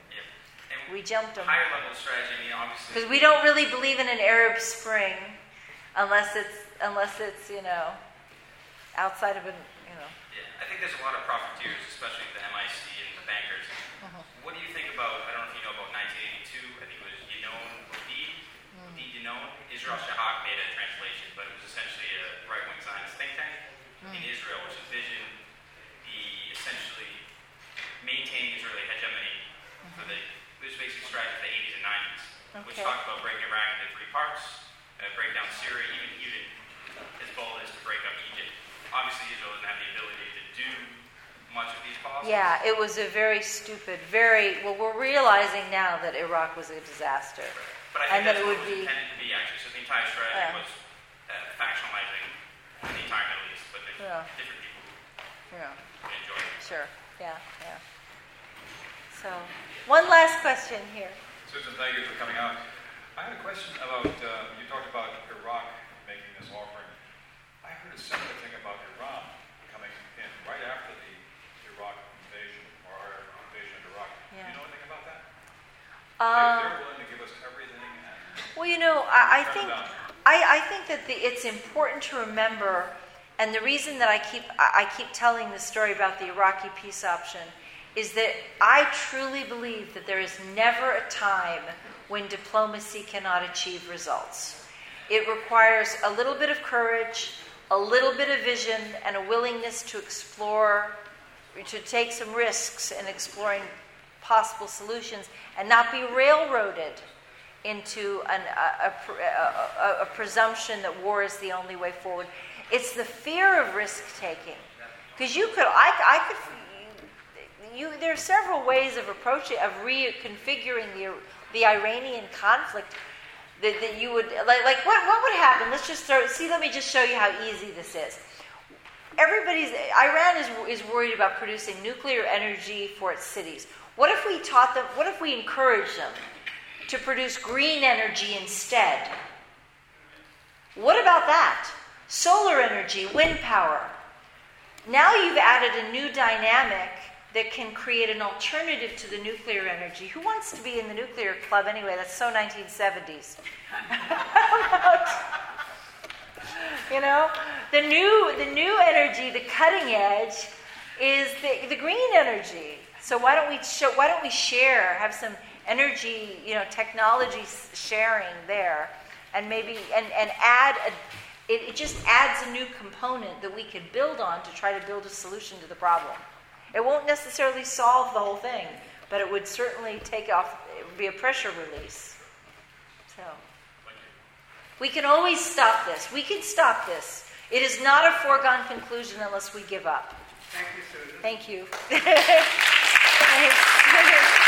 we jumped them. Higher level strategy, I mean, obviously. Because we don't really believe in an Arab Spring, unless it's unless it's you know outside of an you know. Yeah, I think there's a lot of profiteers, especially the M I C and the bankers. Uh-huh. What do you think about? I don't know if you know about nineteen eighty-two. I think it was Yinon Bodid, Bodid Yinon. Israel Shahak made a translation, but it was essentially a right-wing Zionist think tank in Israel, which envisioned the essentially maintaining Israeli hegemony for the. It was basically strategy for the eighties and nineties, which Okay. talked about breaking Iraq into three parts, uh, break down Syria, even even as bold as to break up Egypt. Obviously, Israel doesn't have the ability to do much of these policies. Yeah, it was a very stupid, very well. We're realizing now that Iraq was a disaster, But I think and that that's it what would it was be. intended to be, actually. So the entire strategy Yeah. was uh, factionalizing the entire Middle East, but there's Yeah. different people Yeah. who enjoy it. Sure. Yeah. Yeah. So, one last question here. Susan, thank you for coming out. I had a question about, uh, you talked about Iraq making this offering. I heard a similar thing about Iran coming in right after the Iraq invasion, or our invasion of Iraq. Do Yeah. you know anything about that? Um, they, they're willing to give us everything. And Well, you know, I, I turn think it down. I, I think that the, it's important to remember, and the reason that I keep I I keep telling the story about the Iraqi peace option is that I truly believe that there is never a time when diplomacy cannot achieve results. It requires a little bit of courage, a little bit of vision, and a willingness to explore, to take some risks in exploring possible solutions and not be railroaded into an, a, a, a, a presumption that war is the only way forward. It's the fear of risk-taking. Because you could, I, I could, you, there are several ways of approaching, of reconfiguring the, the Iranian conflict that, that you would, like, like what, what would happen? Let's just start, see, let me just show you how easy this is. Everybody's, Iran is, is worried about producing nuclear energy for its cities. What if we taught them, what if we encouraged them to produce green energy instead? What about that? Solar energy, wind power. Now you've added a new dynamic that can create an alternative to the nuclear energy. Who wants to be in the nuclear club anyway? That's so nineteen seventies. You know, the new the new energy, the cutting edge, is the, the green energy. So why don't we show, why don't we share, have some energy, you know, technology sharing there, and maybe and, and add a, it, it just adds a new component that we could build on to try to build a solution to the problem. It won't necessarily solve the whole thing, but it would certainly take off, it would be a pressure release. So we can always stop this. We can stop this. It is not a foregone conclusion unless we give up. Thank you, Susan. Thank you. Thanks.